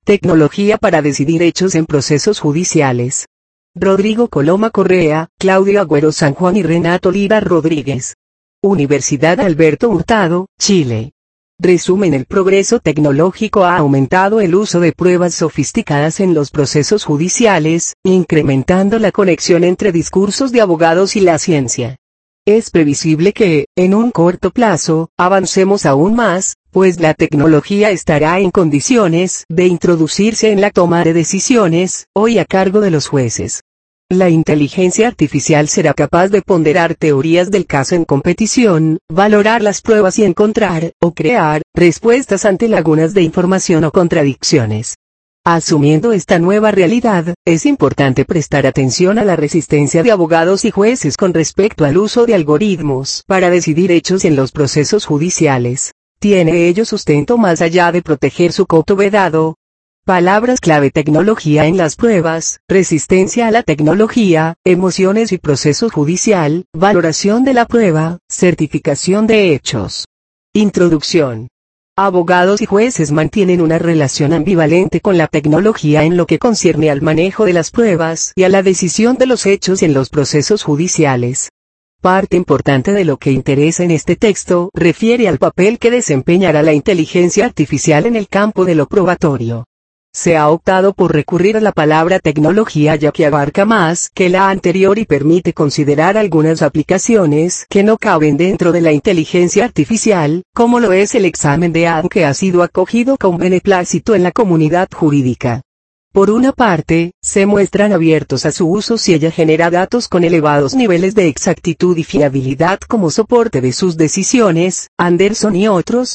Tecnología para decidir hechos en procesos judiciales. Rodrigo Coloma Correa, Claudio Agüero San Juan y Renato Lira Rodríguez. Universidad Alberto Hurtado, Chile. Resumen: el progreso tecnológico ha aumentado el uso de pruebas sofisticadas en los procesos judiciales, incrementando la conexión entre discursos de abogados y la ciencia. Es previsible que, en un corto plazo, avancemos aún más, pues la tecnología estará en condiciones de introducirse en la toma de decisiones, hoy a cargo de los jueces. La inteligencia artificial será capaz de ponderar teorías del caso en competición, valorar las pruebas y encontrar, o crear, respuestas ante lagunas de información o contradicciones. Asumiendo esta nueva realidad, es importante prestar atención a la resistencia de abogados y jueces con respecto al uso de algoritmos para decidir hechos en los procesos judiciales. ¿Tiene ello sustento más allá de proteger su coto vedado? Palabras clave: tecnología en las pruebas, resistencia a la tecnología, emociones y proceso judicial, valoración de la prueba, certificación de hechos. Introducción. Abogados y jueces mantienen una relación ambivalente con la tecnología en lo que concierne al manejo de las pruebas y a la decisión de los hechos en los procesos judiciales. Parte importante de lo que interesa en este texto refiere al papel que desempeñará la inteligencia artificial en el campo de lo probatorio. Se ha optado por recurrir a la palabra tecnología ya que abarca más que la anterior y permite considerar algunas aplicaciones que no caben dentro de la inteligencia artificial, como lo es el examen de ADN, que ha sido acogido con beneplácito en la comunidad jurídica. Por una parte, se muestran abiertos a su uso si ella genera datos con elevados niveles de exactitud y fiabilidad como soporte de sus decisiones, Anderson y otros,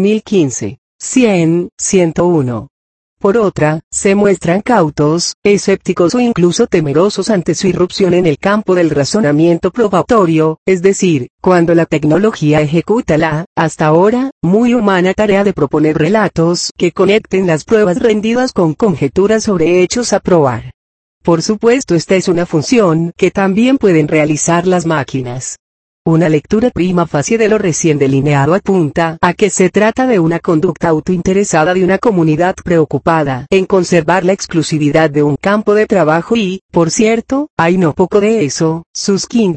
2015, 100, 101. Por otra, se muestran cautos, escépticos o incluso temerosos ante su irrupción en el campo del razonamiento probatorio, es decir, cuando la tecnología ejecuta la, hasta ahora, muy humana tarea de proponer relatos que conecten las pruebas rendidas con conjeturas sobre hechos a probar. Por supuesto, esta es una función que también pueden realizar las máquinas. Una lectura prima facie de lo recién delineado apunta a que se trata de una conducta autointeresada de una comunidad preocupada en conservar la exclusividad de un campo de trabajo y, por cierto, hay no poco de eso. Susskind,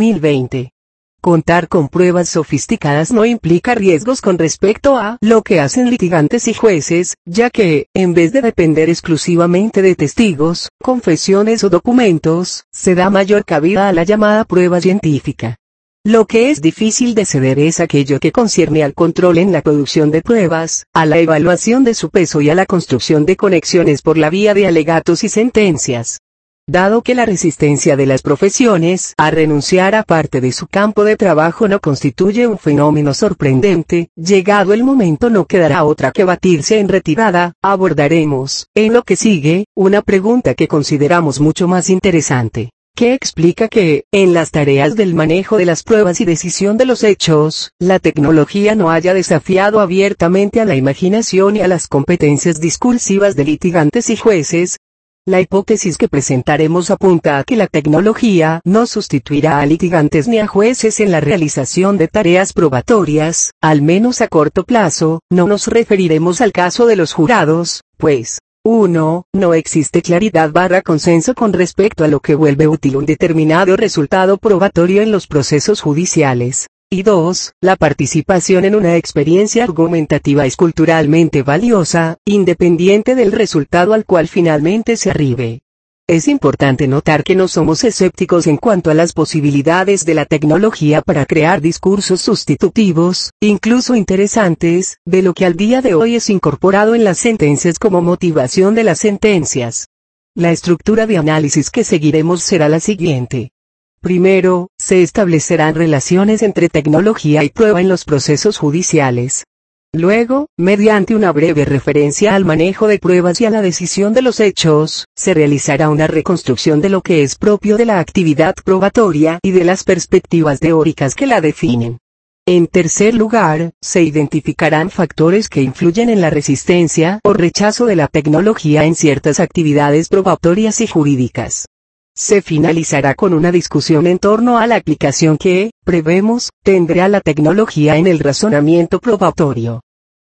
2020. Contar con pruebas sofisticadas no implica riesgos con respecto a lo que hacen litigantes y jueces, ya que, en vez de depender exclusivamente de testigos, confesiones o documentos, se da mayor cabida a la llamada prueba científica. Lo que es difícil de ceder es aquello que concierne al control en la producción de pruebas, a la evaluación de su peso y a la construcción de conexiones por la vía de alegatos y sentencias. Dado que la resistencia de las profesiones a renunciar a parte de su campo de trabajo no constituye un fenómeno sorprendente, llegado el momento no quedará otra que batirse en retirada. Abordaremos, en lo que sigue, una pregunta que consideramos mucho más interesante. ¿Qué explica que, en las tareas del manejo de las pruebas y decisión de los hechos, la tecnología no haya desafiado abiertamente a la imaginación y a las competencias discursivas de litigantes y jueces? La hipótesis que presentaremos apunta a que la tecnología no sustituirá a litigantes ni a jueces en la realización de tareas probatorias, al menos a corto plazo. No nos referiremos al caso de los jurados, pues 1. No existe claridad/consenso con respecto a lo que vuelve útil un determinado resultado probatorio en los procesos judiciales. Y 2. La participación en una experiencia argumentativa es culturalmente valiosa, independiente del resultado al cual finalmente se arribe. Es importante notar que no somos escépticos en cuanto a las posibilidades de la tecnología para crear discursos sustitutivos, incluso interesantes, de lo que al día de hoy es incorporado en las sentencias como motivación de las sentencias. La estructura de análisis que seguiremos será la siguiente. Primero, se establecerán relaciones entre tecnología y prueba en los procesos judiciales. Luego, mediante una breve referencia al manejo de pruebas y a la decisión de los hechos, se realizará una reconstrucción de lo que es propio de la actividad probatoria y de las perspectivas teóricas que la definen. En tercer lugar, se identificarán factores que influyen en la resistencia o rechazo de la tecnología en ciertas actividades probatorias y jurídicas. Se finalizará con una discusión en torno a la aplicación que, prevemos, tendrá la tecnología en el razonamiento probatorio.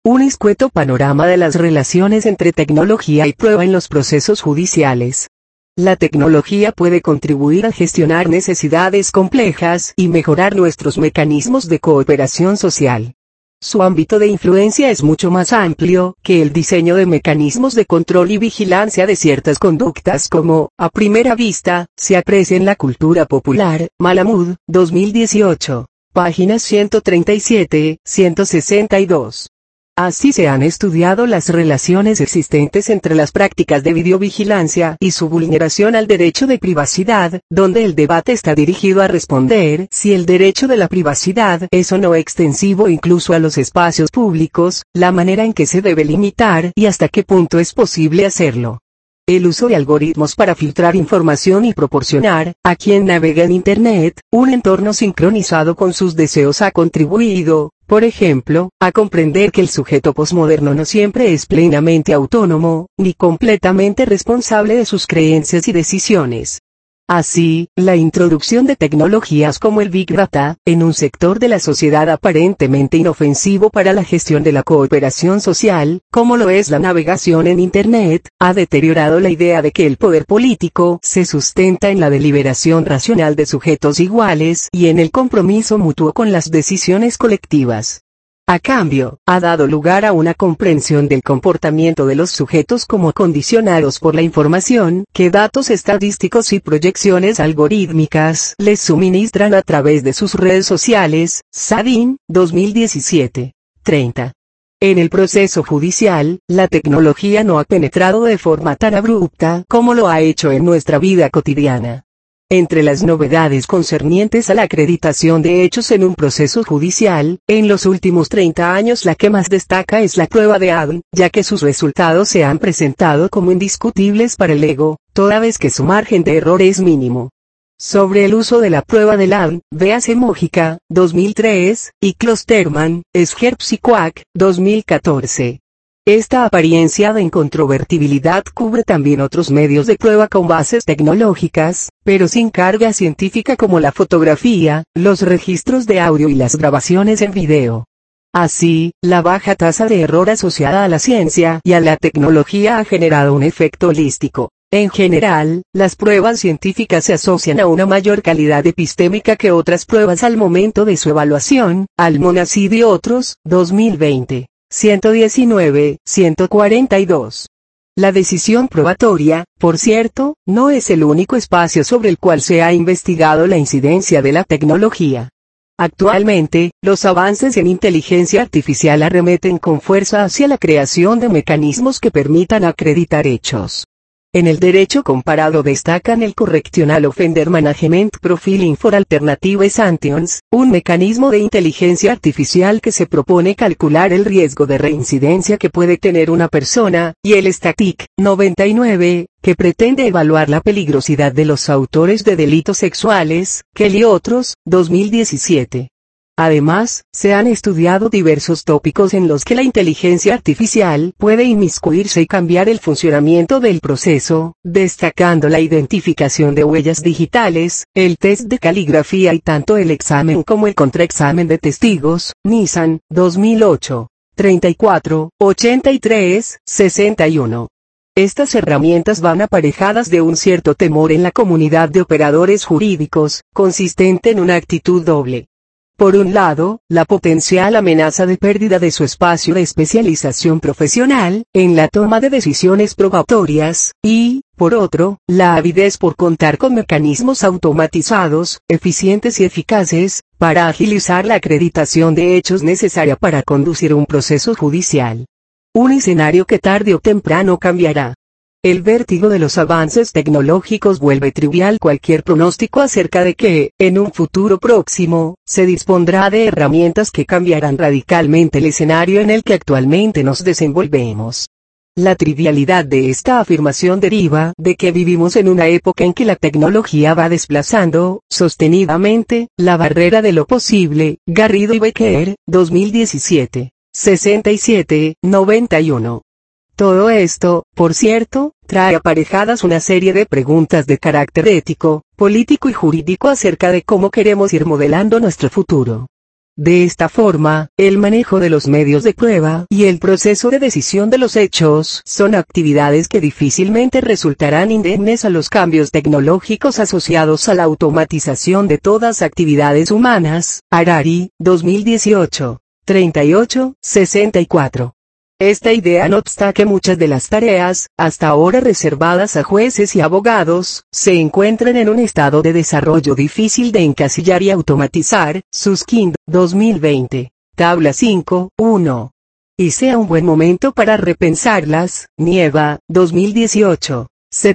Un escueto panorama de las relaciones entre tecnología y prueba en los procesos judiciales. La tecnología puede contribuir a gestionar necesidades complejas y mejorar nuestros mecanismos de cooperación social. Su ámbito de influencia es mucho más amplio que el diseño de mecanismos de control y vigilancia de ciertas conductas como, a primera vista, se aprecia en la cultura popular. Malamud, 2018. Páginas 137, 162. Así se han estudiado las relaciones existentes entre las prácticas de videovigilancia y su vulneración al derecho de privacidad, donde el debate está dirigido a responder si el derecho de la privacidad es o no extensivo incluso a los espacios públicos, la manera en que se debe limitar y hasta qué punto es posible hacerlo. El uso de algoritmos para filtrar información y proporcionar, a quien navega en Internet, un entorno sincronizado con sus deseos ha contribuido, por ejemplo, a comprender que el sujeto posmoderno no siempre es plenamente autónomo, ni completamente responsable de sus creencias y decisiones. Así, la introducción de tecnologías como el Big Data, en un sector de la sociedad aparentemente inofensivo para la gestión de la cooperación social, como lo es la navegación en Internet, ha deteriorado la idea de que el poder político se sustenta en la deliberación racional de sujetos iguales y en el compromiso mutuo con las decisiones colectivas. A cambio, ha dado lugar a una comprensión del comportamiento de los sujetos como condicionados por la información que datos estadísticos y proyecciones algorítmicas les suministran a través de sus redes sociales. Sadin, 2017. 30. En el proceso judicial, la tecnología no ha penetrado de forma tan abrupta como lo ha hecho en nuestra vida cotidiana. Entre las novedades concernientes a la acreditación de hechos en un proceso judicial, en los últimos 30 años la que más destaca es la prueba de ADN, ya que sus resultados se han presentado como indiscutibles para el ego, toda vez que su margen de error es mínimo. Sobre el uso de la prueba del ADN, véase Mójica, 2003, y Klosterman, Scherpsikoak, 2014. Esta apariencia de incontrovertibilidad cubre también otros medios de prueba con bases tecnológicas, pero sin carga científica como la fotografía, los registros de audio y las grabaciones en video. Así, la baja tasa de error asociada a la ciencia y a la tecnología ha generado un efecto holístico. En general, las pruebas científicas se asocian a una mayor calidad epistémica que otras pruebas al momento de su evaluación. Almonacid y otros, 2020. 119, 142. La decisión probatoria, por cierto, no es el único espacio sobre el cual se ha investigado la incidencia de la tecnología. Actualmente, los avances en inteligencia artificial arremeten con fuerza hacia la creación de mecanismos que permitan acreditar hechos. En el derecho comparado destacan el Correctional Offender Management Profiling for Alternative Sanctions, un mecanismo de inteligencia artificial que se propone calcular el riesgo de reincidencia que puede tener una persona, y el Static, 99, que pretende evaluar la peligrosidad de los autores de delitos sexuales. Kelly y otros, 2017. Además, se han estudiado diversos tópicos en los que la inteligencia artificial puede inmiscuirse y cambiar el funcionamiento del proceso, destacando la identificación de huellas digitales, el test de caligrafía y tanto el examen como el contraexamen de testigos. Nissan, 2008. 34, 83, 61. Estas herramientas van aparejadas de un cierto temor en la comunidad de operadores jurídicos, consistente en una actitud doble. Por un lado, la potencial amenaza de pérdida de su espacio de especialización profesional, en la toma de decisiones probatorias, y, por otro, la avidez por contar con mecanismos automatizados, eficientes y eficaces, para agilizar la acreditación de hechos necesaria para conducir un proceso judicial. Un escenario que tarde o temprano cambiará. El vértigo de los avances tecnológicos vuelve trivial cualquier pronóstico acerca de que, en un futuro próximo, se dispondrá de herramientas que cambiarán radicalmente el escenario en el que actualmente nos desenvolvemos. La trivialidad de esta afirmación deriva de que vivimos en una época en que la tecnología va desplazando, sostenidamente, la barrera de lo posible. Garrido y Becker, 2017. 67, 91. Todo esto, por cierto, trae aparejadas una serie de preguntas de carácter ético, político y jurídico acerca de cómo queremos ir modelando nuestro futuro. De esta forma, el manejo de los medios de prueba y el proceso de decisión de los hechos son actividades que difícilmente resultarán indemnes a los cambios tecnológicos asociados a la automatización de todas actividades humanas. Harari, 2018, 38-64. Esta idea no obsta que muchas de las tareas, hasta ahora reservadas a jueces y abogados, se encuentran en un estado de desarrollo difícil de encasillar y automatizar. Susskind, 2020, tabla 5, 1. Y sea un buen momento para repensarlas. Nieva, 2018,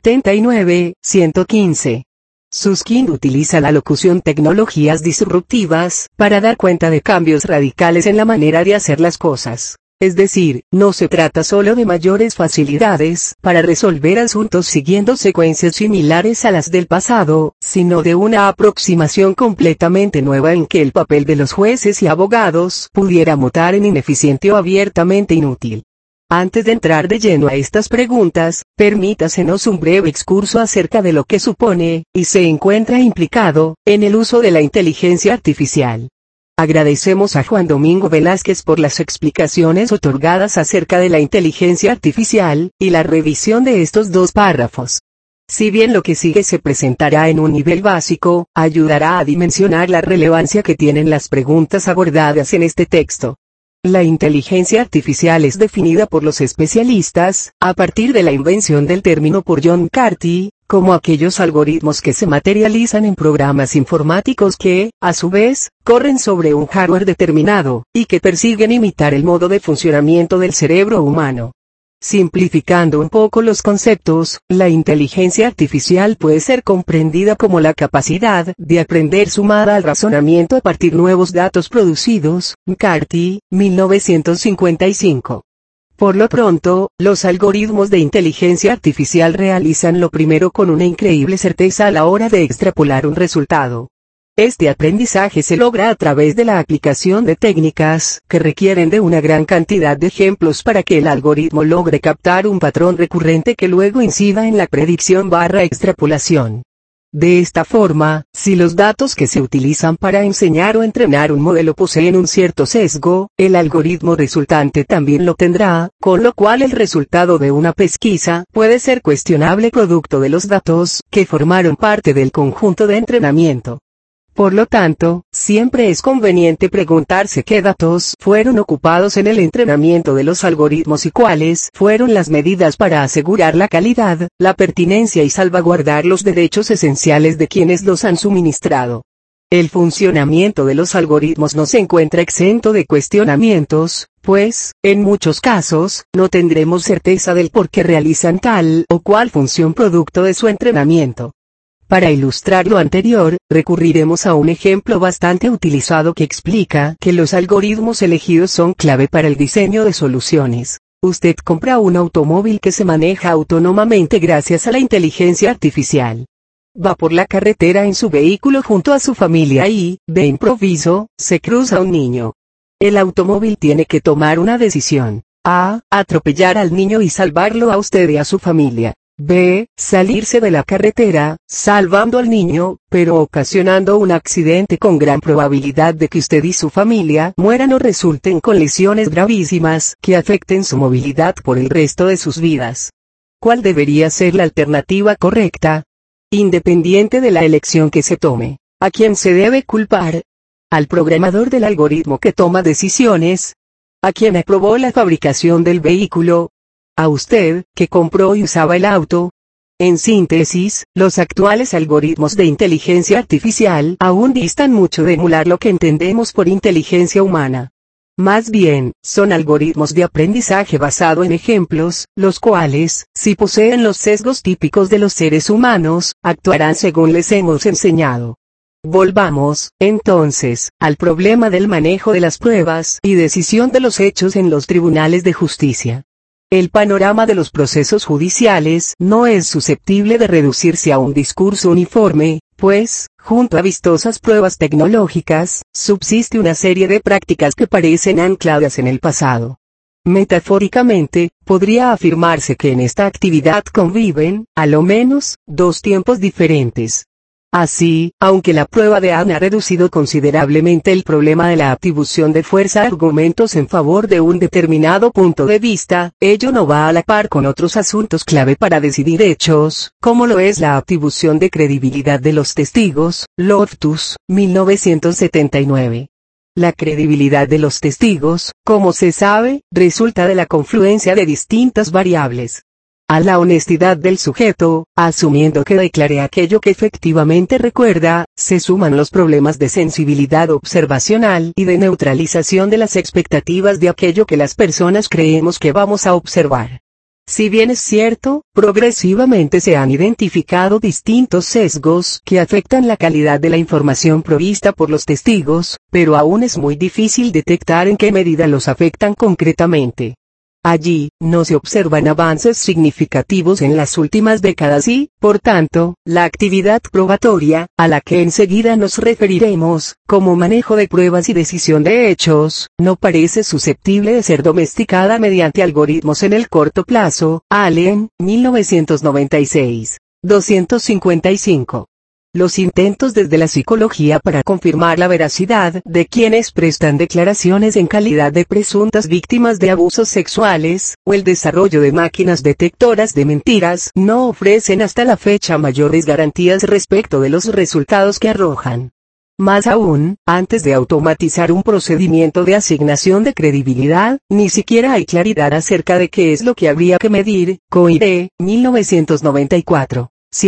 79-115. Susskind utiliza la locución tecnologías disruptivas para dar cuenta de cambios radicales en la manera de hacer las cosas. Es decir, no se trata solo de mayores facilidades para resolver asuntos siguiendo secuencias similares a las del pasado, sino de una aproximación completamente nueva en que el papel de los jueces y abogados pudiera mutar en ineficiente o abiertamente inútil. Antes de entrar de lleno a estas preguntas, permítasenos un breve excurso acerca de lo que supone, y se encuentra implicado, en el uso de la inteligencia artificial. Agradecemos a Juan Domingo Velázquez por las explicaciones otorgadas acerca de la inteligencia artificial, y la revisión de estos dos párrafos. Si bien lo que sigue se presentará en un nivel básico, ayudará a dimensionar la relevancia que tienen las preguntas abordadas en este texto. La inteligencia artificial es definida por los especialistas, a partir de la invención del término por John McCarthy, como aquellos algoritmos que se materializan en programas informáticos que, a su vez, corren sobre un hardware determinado, y que persiguen imitar el modo de funcionamiento del cerebro humano. Simplificando un poco los conceptos, la inteligencia artificial puede ser comprendida como la capacidad de aprender sumada al razonamiento a partir de nuevos datos producidos. McCarthy, 1955. Por lo pronto, los algoritmos de inteligencia artificial realizan lo primero con una increíble certeza a la hora de extrapolar un resultado. Este aprendizaje se logra a través de la aplicación de técnicas que requieren de una gran cantidad de ejemplos para que el algoritmo logre captar un patrón recurrente que luego incida en la predicción/extrapolación. De esta forma, si los datos que se utilizan para enseñar o entrenar un modelo poseen un cierto sesgo, el algoritmo resultante también lo tendrá, con lo cual el resultado de una pesquisa puede ser cuestionable producto de los datos que formaron parte del conjunto de entrenamiento. Por lo tanto, siempre es conveniente preguntarse qué datos fueron ocupados en el entrenamiento de los algoritmos y cuáles fueron las medidas para asegurar la calidad, la pertinencia y salvaguardar los derechos esenciales de quienes los han suministrado. El funcionamiento de los algoritmos no se encuentra exento de cuestionamientos, pues, en muchos casos, no tendremos certeza del por qué realizan tal o cual función producto de su entrenamiento. Para ilustrar lo anterior, recurriremos a un ejemplo bastante utilizado que explica que los algoritmos elegidos son clave para el diseño de soluciones. Usted compra un automóvil que se maneja autónomamente gracias a la inteligencia artificial. Va por la carretera en su vehículo junto a su familia y, de improviso, se cruza un niño. El automóvil tiene que tomar una decisión. A. Atropellar al niño y salvarlo a usted y a su familia. B. Salirse de la carretera, salvando al niño, pero ocasionando un accidente con gran probabilidad de que usted y su familia mueran o resulten con lesiones gravísimas que afecten su movilidad por el resto de sus vidas. ¿Cuál debería ser la alternativa correcta? Independiente de la elección que se tome, ¿a quién se debe culpar? ¿Al programador del algoritmo que toma decisiones? ¿A quien aprobó la fabricación del vehículo? ¿A usted, que compró y usaba el auto? En síntesis, los actuales algoritmos de inteligencia artificial aún distan mucho de emular lo que entendemos por inteligencia humana. Más bien, son algoritmos de aprendizaje basado en ejemplos, los cuales, si poseen los sesgos típicos de los seres humanos, actuarán según les hemos enseñado. Volvamos, entonces, al problema del manejo de las pruebas y decisión de los hechos en los tribunales de justicia. El panorama de los procesos judiciales no es susceptible de reducirse a un discurso uniforme, pues, junto a vistosas pruebas tecnológicas, subsiste una serie de prácticas que parecen ancladas en el pasado. Metafóricamente, podría afirmarse que en esta actividad conviven, a lo menos, dos tiempos diferentes. Así, aunque la prueba de Anne ha reducido considerablemente el problema de la atribución de fuerza a argumentos en favor de un determinado punto de vista, ello no va a la par con otros asuntos clave para decidir hechos, como lo es la atribución de credibilidad de los testigos. Loftus, 1979. La credibilidad de los testigos, como se sabe, resulta de la confluencia de distintas variables. A la honestidad del sujeto, asumiendo que declare aquello que efectivamente recuerda, se suman los problemas de sensibilidad observacional y de neutralización de las expectativas de aquello que las personas creemos que vamos a observar. Si bien es cierto, progresivamente se han identificado distintos sesgos que afectan la calidad de la información provista por los testigos, pero aún es muy difícil detectar en qué medida los afectan concretamente. Allí, no se observan avances significativos en las últimas décadas y, por tanto, la actividad probatoria, a la que enseguida nos referiremos, como manejo de pruebas y decisión de hechos, no parece susceptible de ser domesticada mediante algoritmos en el corto plazo. Allen, 1996. 255. Los intentos desde la psicología para confirmar la veracidad de quienes prestan declaraciones en calidad de presuntas víctimas de abusos sexuales, o el desarrollo de máquinas detectoras de mentiras, no ofrecen hasta la fecha mayores garantías respecto de los resultados que arrojan. Más aún, antes de automatizar un procedimiento de asignación de credibilidad, ni siquiera hay claridad acerca de qué es lo que habría que medir. Coiré, 1994.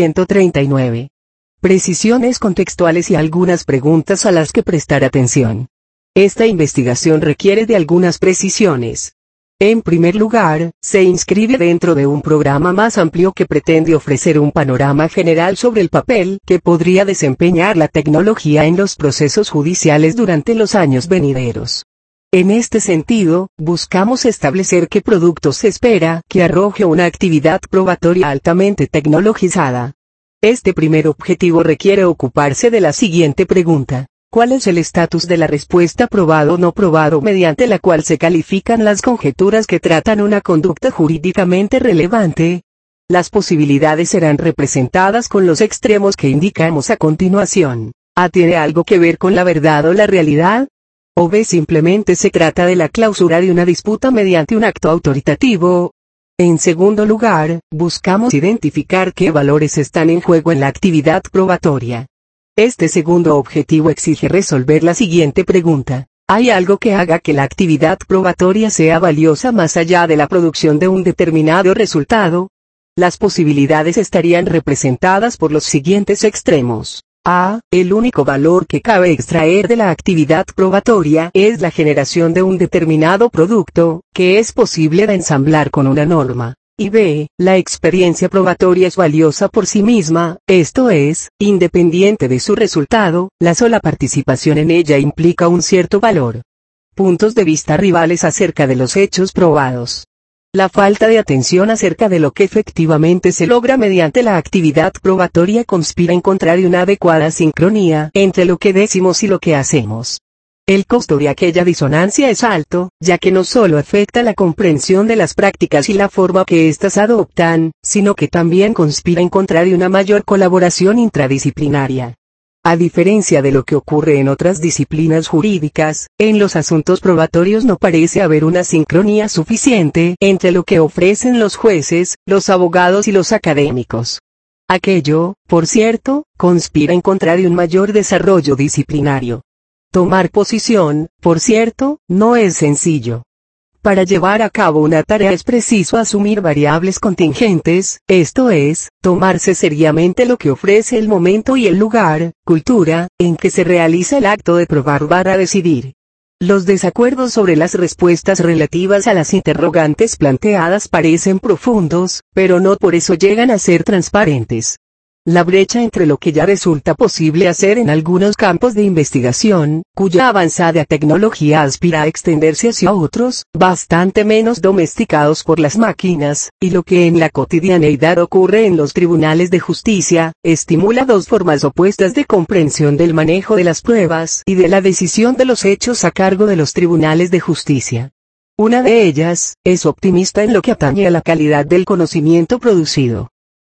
139. Precisiones contextuales y algunas preguntas a las que prestar atención. Esta investigación requiere de algunas precisiones. En primer lugar, se inscribe dentro de un programa más amplio que pretende ofrecer un panorama general sobre el papel que podría desempeñar la tecnología en los procesos judiciales durante los años venideros. En este sentido, buscamos establecer qué productos se espera que arroje una actividad probatoria altamente tecnologizada. Este primer objetivo requiere ocuparse de la siguiente pregunta: ¿cuál es el estatus de la respuesta probado o no probado mediante la cual se califican las conjeturas que tratan una conducta jurídicamente relevante? Las posibilidades serán representadas con los extremos que indicamos a continuación. A. ¿Tiene algo que ver con la verdad o la realidad? O B. Simplemente se trata de la clausura de una disputa mediante un acto autoritativo. En segundo lugar, buscamos identificar qué valores están en juego en la actividad probatoria. Este segundo objetivo exige resolver la siguiente pregunta: ¿hay algo que haga que la actividad probatoria sea valiosa más allá de la producción de un determinado resultado? Las posibilidades estarían representadas por los siguientes extremos. A. El único valor que cabe extraer de la actividad probatoria es la generación de un determinado producto, que es posible de ensamblar con una norma. Y B. La experiencia probatoria es valiosa por sí misma, esto es, independiente de su resultado, la sola participación en ella implica un cierto valor. Puntos de vista rivales acerca de los hechos probados. La falta de atención acerca de lo que efectivamente se logra mediante la actividad probatoria conspira en contra de una adecuada sincronía entre lo que decimos y lo que hacemos. El costo de aquella disonancia es alto, ya que no solo afecta la comprensión de las prácticas y la forma que éstas adoptan, sino que también conspira en contra de una mayor colaboración intradisciplinaria. A diferencia de lo que ocurre en otras disciplinas jurídicas, en los asuntos probatorios no parece haber una sincronía suficiente entre lo que ofrecen los jueces, los abogados y los académicos. Aquello, por cierto, conspira en contra de un mayor desarrollo disciplinario. Tomar posición, por cierto, no es sencillo. Para llevar a cabo una tarea es preciso asumir variables contingentes, esto es, tomarse seriamente lo que ofrece el momento y el lugar, cultura, en que se realiza el acto de probar/decidir. Los desacuerdos sobre las respuestas relativas a las interrogantes planteadas parecen profundos, pero no por eso llegan a ser transparentes. La brecha entre lo que ya resulta posible hacer en algunos campos de investigación, cuya avanzada tecnología aspira a extenderse hacia otros, bastante menos domesticados por las máquinas, y lo que en la cotidianeidad ocurre en los tribunales de justicia, estimula dos formas opuestas de comprensión del manejo de las pruebas y de la decisión de los hechos a cargo de los tribunales de justicia. Una de ellas, es optimista en lo que atañe a la calidad del conocimiento producido.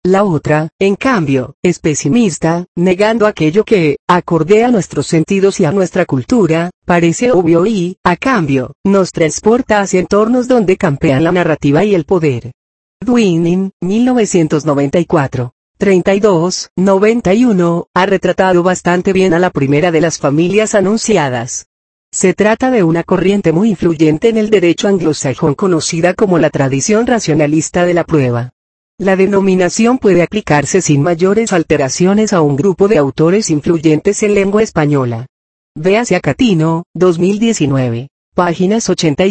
La otra, en cambio, es pesimista, negando aquello que, acorde a nuestros sentidos y a nuestra cultura, parece obvio y, a cambio, nos transporta hacia entornos donde campean la narrativa y el poder. Dwinin, 1994. 32-91, ha retratado bastante bien a la primera de las familias anunciadas. Se trata de una corriente muy influyente en el derecho anglosajón conocida como la tradición racionalista de la prueba. La denominación puede aplicarse sin mayores alteraciones a un grupo de autores influyentes en lengua española. Véase a Catino, 2019. Páginas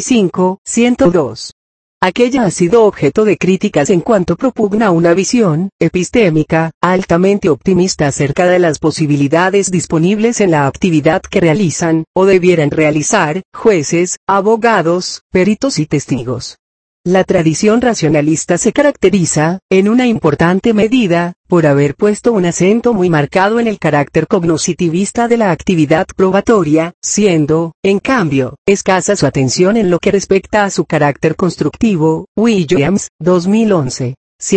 85-102. Aquella ha sido objeto de críticas en cuanto propugna una visión epistémica altamente optimista acerca de las posibilidades disponibles en la actividad que realizan, o debieran realizar, jueces, abogados, peritos y testigos. La tradición racionalista se caracteriza, en una importante medida, por haber puesto un acento muy marcado en el carácter cognoscitivista de la actividad probatoria, siendo, en cambio, escasa su atención en lo que respecta a su carácter constructivo. Williams, 2011.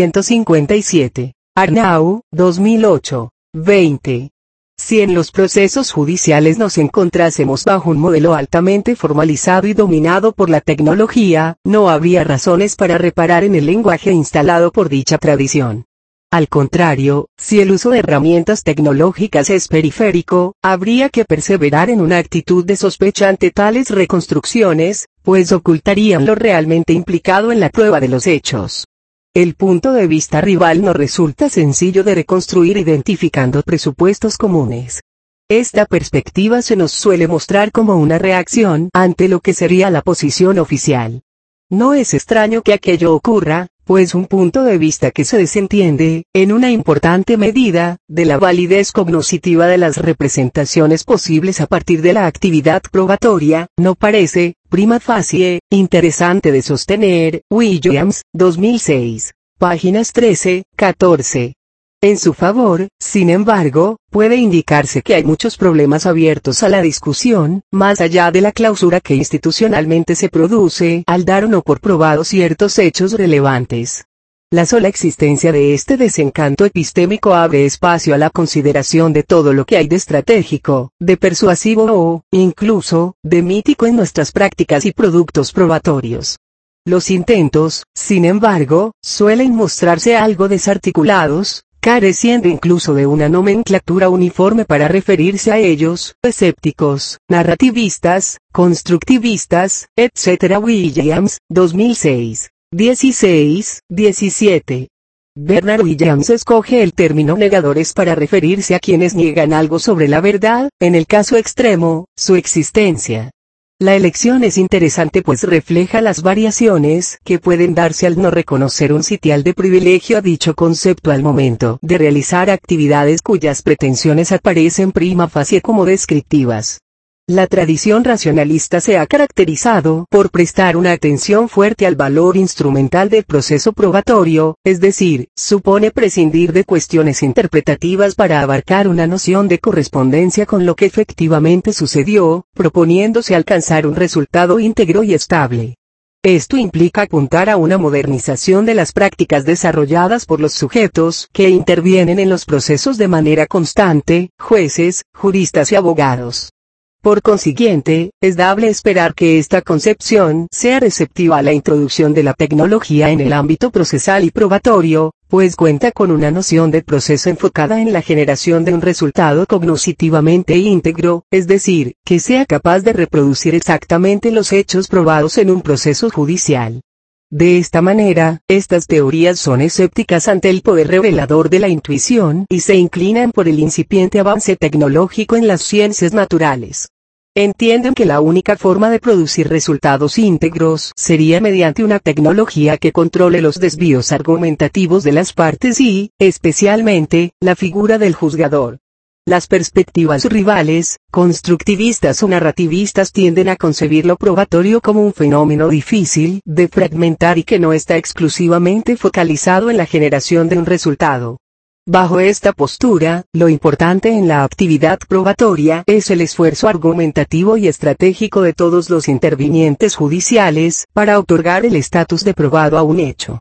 157. Arnau, 2008. 20. Si en los procesos judiciales nos encontrásemos bajo un modelo altamente formalizado y dominado por la tecnología, no habría razones para reparar en el lenguaje instalado por dicha tradición. Al contrario, si el uso de herramientas tecnológicas es periférico, habría que perseverar en una actitud de sospecha ante tales reconstrucciones, pues ocultarían lo realmente implicado en la prueba de los hechos. El punto de vista rival no resulta sencillo de reconstruir identificando presupuestos comunes. Esta perspectiva se nos suele mostrar como una reacción ante lo que sería la posición oficial. No es extraño que aquello ocurra, pues un punto de vista que se desentiende, en una importante medida, de la validez cognoscitiva de las representaciones posibles a partir de la actividad probatoria, no parece, prima facie, interesante de sostener. Williams, 2006. Páginas 13-14. En su favor, sin embargo, puede indicarse que hay muchos problemas abiertos a la discusión, más allá de la clausura que institucionalmente se produce al dar o no por probados ciertos hechos relevantes. La sola existencia de este desencanto epistémico abre espacio a la consideración de todo lo que hay de estratégico, de persuasivo o, incluso, de mítico en nuestras prácticas y productos probatorios. Los intentos, sin embargo, suelen mostrarse algo desarticulados, careciendo incluso de una nomenclatura uniforme para referirse a ellos, escépticos, narrativistas, constructivistas, etc. Williams, 2006. 16-17. Bernard Williams escoge el término negadores para referirse a quienes niegan algo sobre la verdad, en el caso extremo, su existencia. La elección es interesante pues refleja las variaciones que pueden darse al no reconocer un sitial de privilegio a dicho concepto al momento de realizar actividades cuyas pretensiones aparecen prima facie como descriptivas. La tradición racionalista se ha caracterizado por prestar una atención fuerte al valor instrumental del proceso probatorio, es decir, supone prescindir de cuestiones interpretativas para abarcar una noción de correspondencia con lo que efectivamente sucedió, proponiéndose alcanzar un resultado íntegro y estable. Esto implica apuntar a una modernización de las prácticas desarrolladas por los sujetos que intervienen en los procesos de manera constante, jueces, juristas y abogados. Por consiguiente, es dable esperar que esta concepción sea receptiva a la introducción de la tecnología en el ámbito procesal y probatorio, pues cuenta con una noción de proceso enfocada en la generación de un resultado cognoscitivamente íntegro, es decir, que sea capaz de reproducir exactamente los hechos probados en un proceso judicial. De esta manera, estas teorías son escépticas ante el poder revelador de la intuición y se inclinan por el incipiente avance tecnológico en las ciencias naturales. Entienden que la única forma de producir resultados íntegros sería mediante una tecnología que controle los desvíos argumentativos de las partes y, especialmente, la figura del juzgador. Las perspectivas rivales, constructivistas o narrativistas tienden a concebir lo probatorio como un fenómeno difícil de fragmentar y que no está exclusivamente focalizado en la generación de un resultado. Bajo esta postura, lo importante en la actividad probatoria es el esfuerzo argumentativo y estratégico de todos los intervinientes judiciales para otorgar el estatus de probado a un hecho.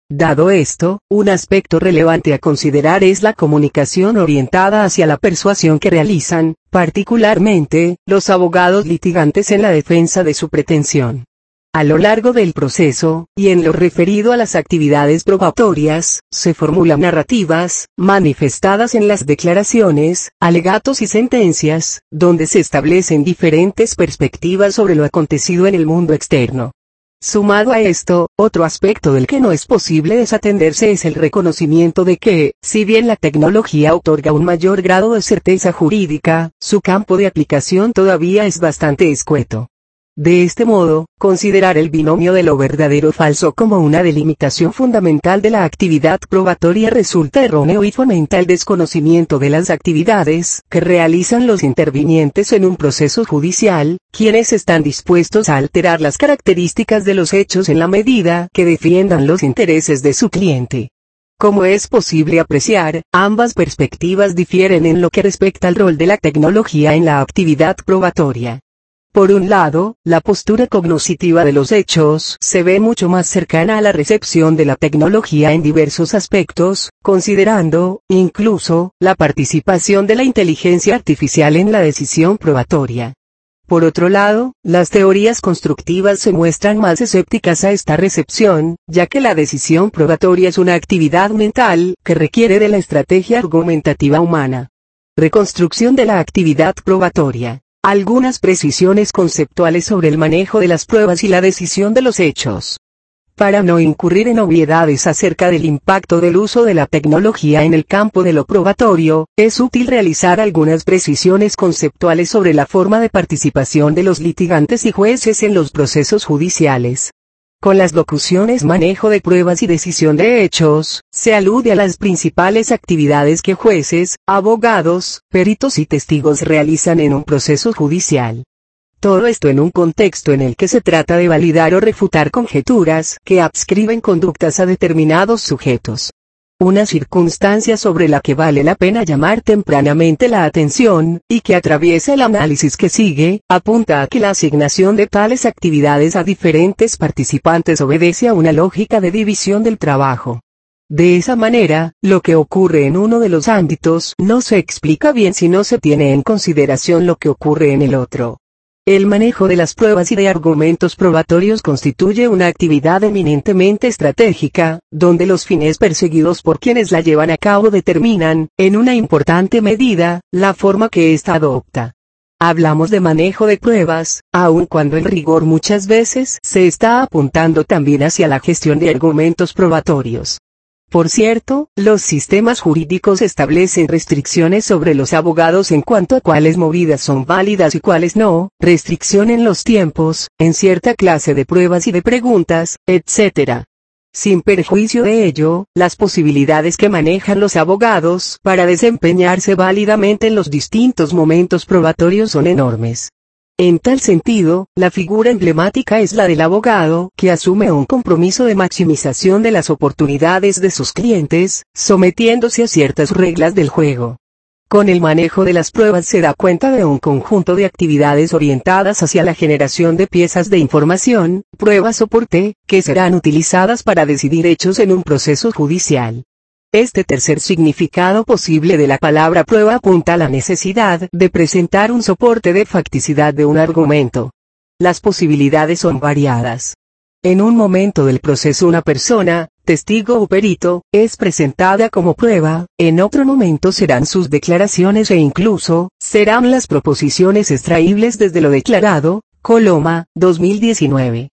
Dado esto, un aspecto relevante a considerar es la comunicación orientada hacia la persuasión que realizan, particularmente, los abogados litigantes en la defensa de su pretensión. A lo largo del proceso, y en lo referido a las actividades probatorias, se formulan narrativas, manifestadas en las declaraciones, alegatos y sentencias, donde se establecen diferentes perspectivas sobre lo acontecido en el mundo externo. Sumado a esto, otro aspecto del que no es posible desatenderse es el reconocimiento de que, si bien la tecnología otorga un mayor grado de certeza jurídica, su campo de aplicación todavía es bastante escueto. De este modo, considerar el binomio de lo verdadero o falso como una delimitación fundamental de la actividad probatoria resulta erróneo y fomenta el desconocimiento de las actividades que realizan los intervinientes en un proceso judicial, quienes están dispuestos a alterar las características de los hechos en la medida que defiendan los intereses de su cliente. Como es posible apreciar, ambas perspectivas difieren en lo que respecta al rol de la tecnología en la actividad probatoria. Por un lado, la postura cognoscitiva de los hechos se ve mucho más cercana a la recepción de la tecnología en diversos aspectos, considerando, incluso, la participación de la inteligencia artificial en la decisión probatoria. Por otro lado, las teorías constructivas se muestran más escépticas a esta recepción, ya que la decisión probatoria es una actividad mental que requiere de la estrategia argumentativa humana. Reconstrucción de la actividad probatoria. Algunas precisiones conceptuales sobre el manejo de las pruebas y la decisión de los hechos. Para no incurrir en obviedades acerca del impacto del uso de la tecnología en el campo de lo probatorio, es útil realizar algunas precisiones conceptuales sobre la forma de participación de los litigantes y jueces en los procesos judiciales. Con las locuciones manejo de pruebas y decisión de hechos, se alude a las principales actividades que jueces, abogados, peritos y testigos realizan en un proceso judicial. Todo esto en un contexto en el que se trata de validar o refutar conjeturas que adscriben conductas a determinados sujetos. Una circunstancia sobre la que vale la pena llamar tempranamente la atención, y que atraviesa el análisis que sigue, apunta a que la asignación de tales actividades a diferentes participantes obedece a una lógica de división del trabajo. De esa manera, lo que ocurre en uno de los ámbitos no se explica bien si no se tiene en consideración lo que ocurre en el otro. El manejo de las pruebas y de argumentos probatorios constituye una actividad eminentemente estratégica, donde los fines perseguidos por quienes la llevan a cabo determinan, en una importante medida, la forma que ésta adopta. Hablamos de manejo de pruebas, aun cuando en rigor muchas veces se está apuntando también hacia la gestión de argumentos probatorios. Por cierto, los sistemas jurídicos establecen restricciones sobre los abogados en cuanto a cuáles movidas son válidas y cuáles no, restricción en los tiempos, en cierta clase de pruebas y de preguntas, etc. Sin perjuicio de ello, las posibilidades que manejan los abogados para desempeñarse válidamente en los distintos momentos probatorios son enormes. En tal sentido, la figura emblemática es la del abogado, que asume un compromiso de maximización de las oportunidades de sus clientes, sometiéndose a ciertas reglas del juego. Con el manejo de las pruebas se da cuenta de un conjunto de actividades orientadas hacia la generación de piezas de información, pruebas soporte, que serán utilizadas para decidir hechos en un proceso judicial. Este tercer significado posible de la palabra prueba apunta a la necesidad de presentar un soporte de facticidad de un argumento. Las posibilidades son variadas. En un momento del proceso una persona, testigo o perito, es presentada como prueba, en otro momento serán sus declaraciones e incluso, serán las proposiciones extraíbles desde lo declarado, Coloma, 2019.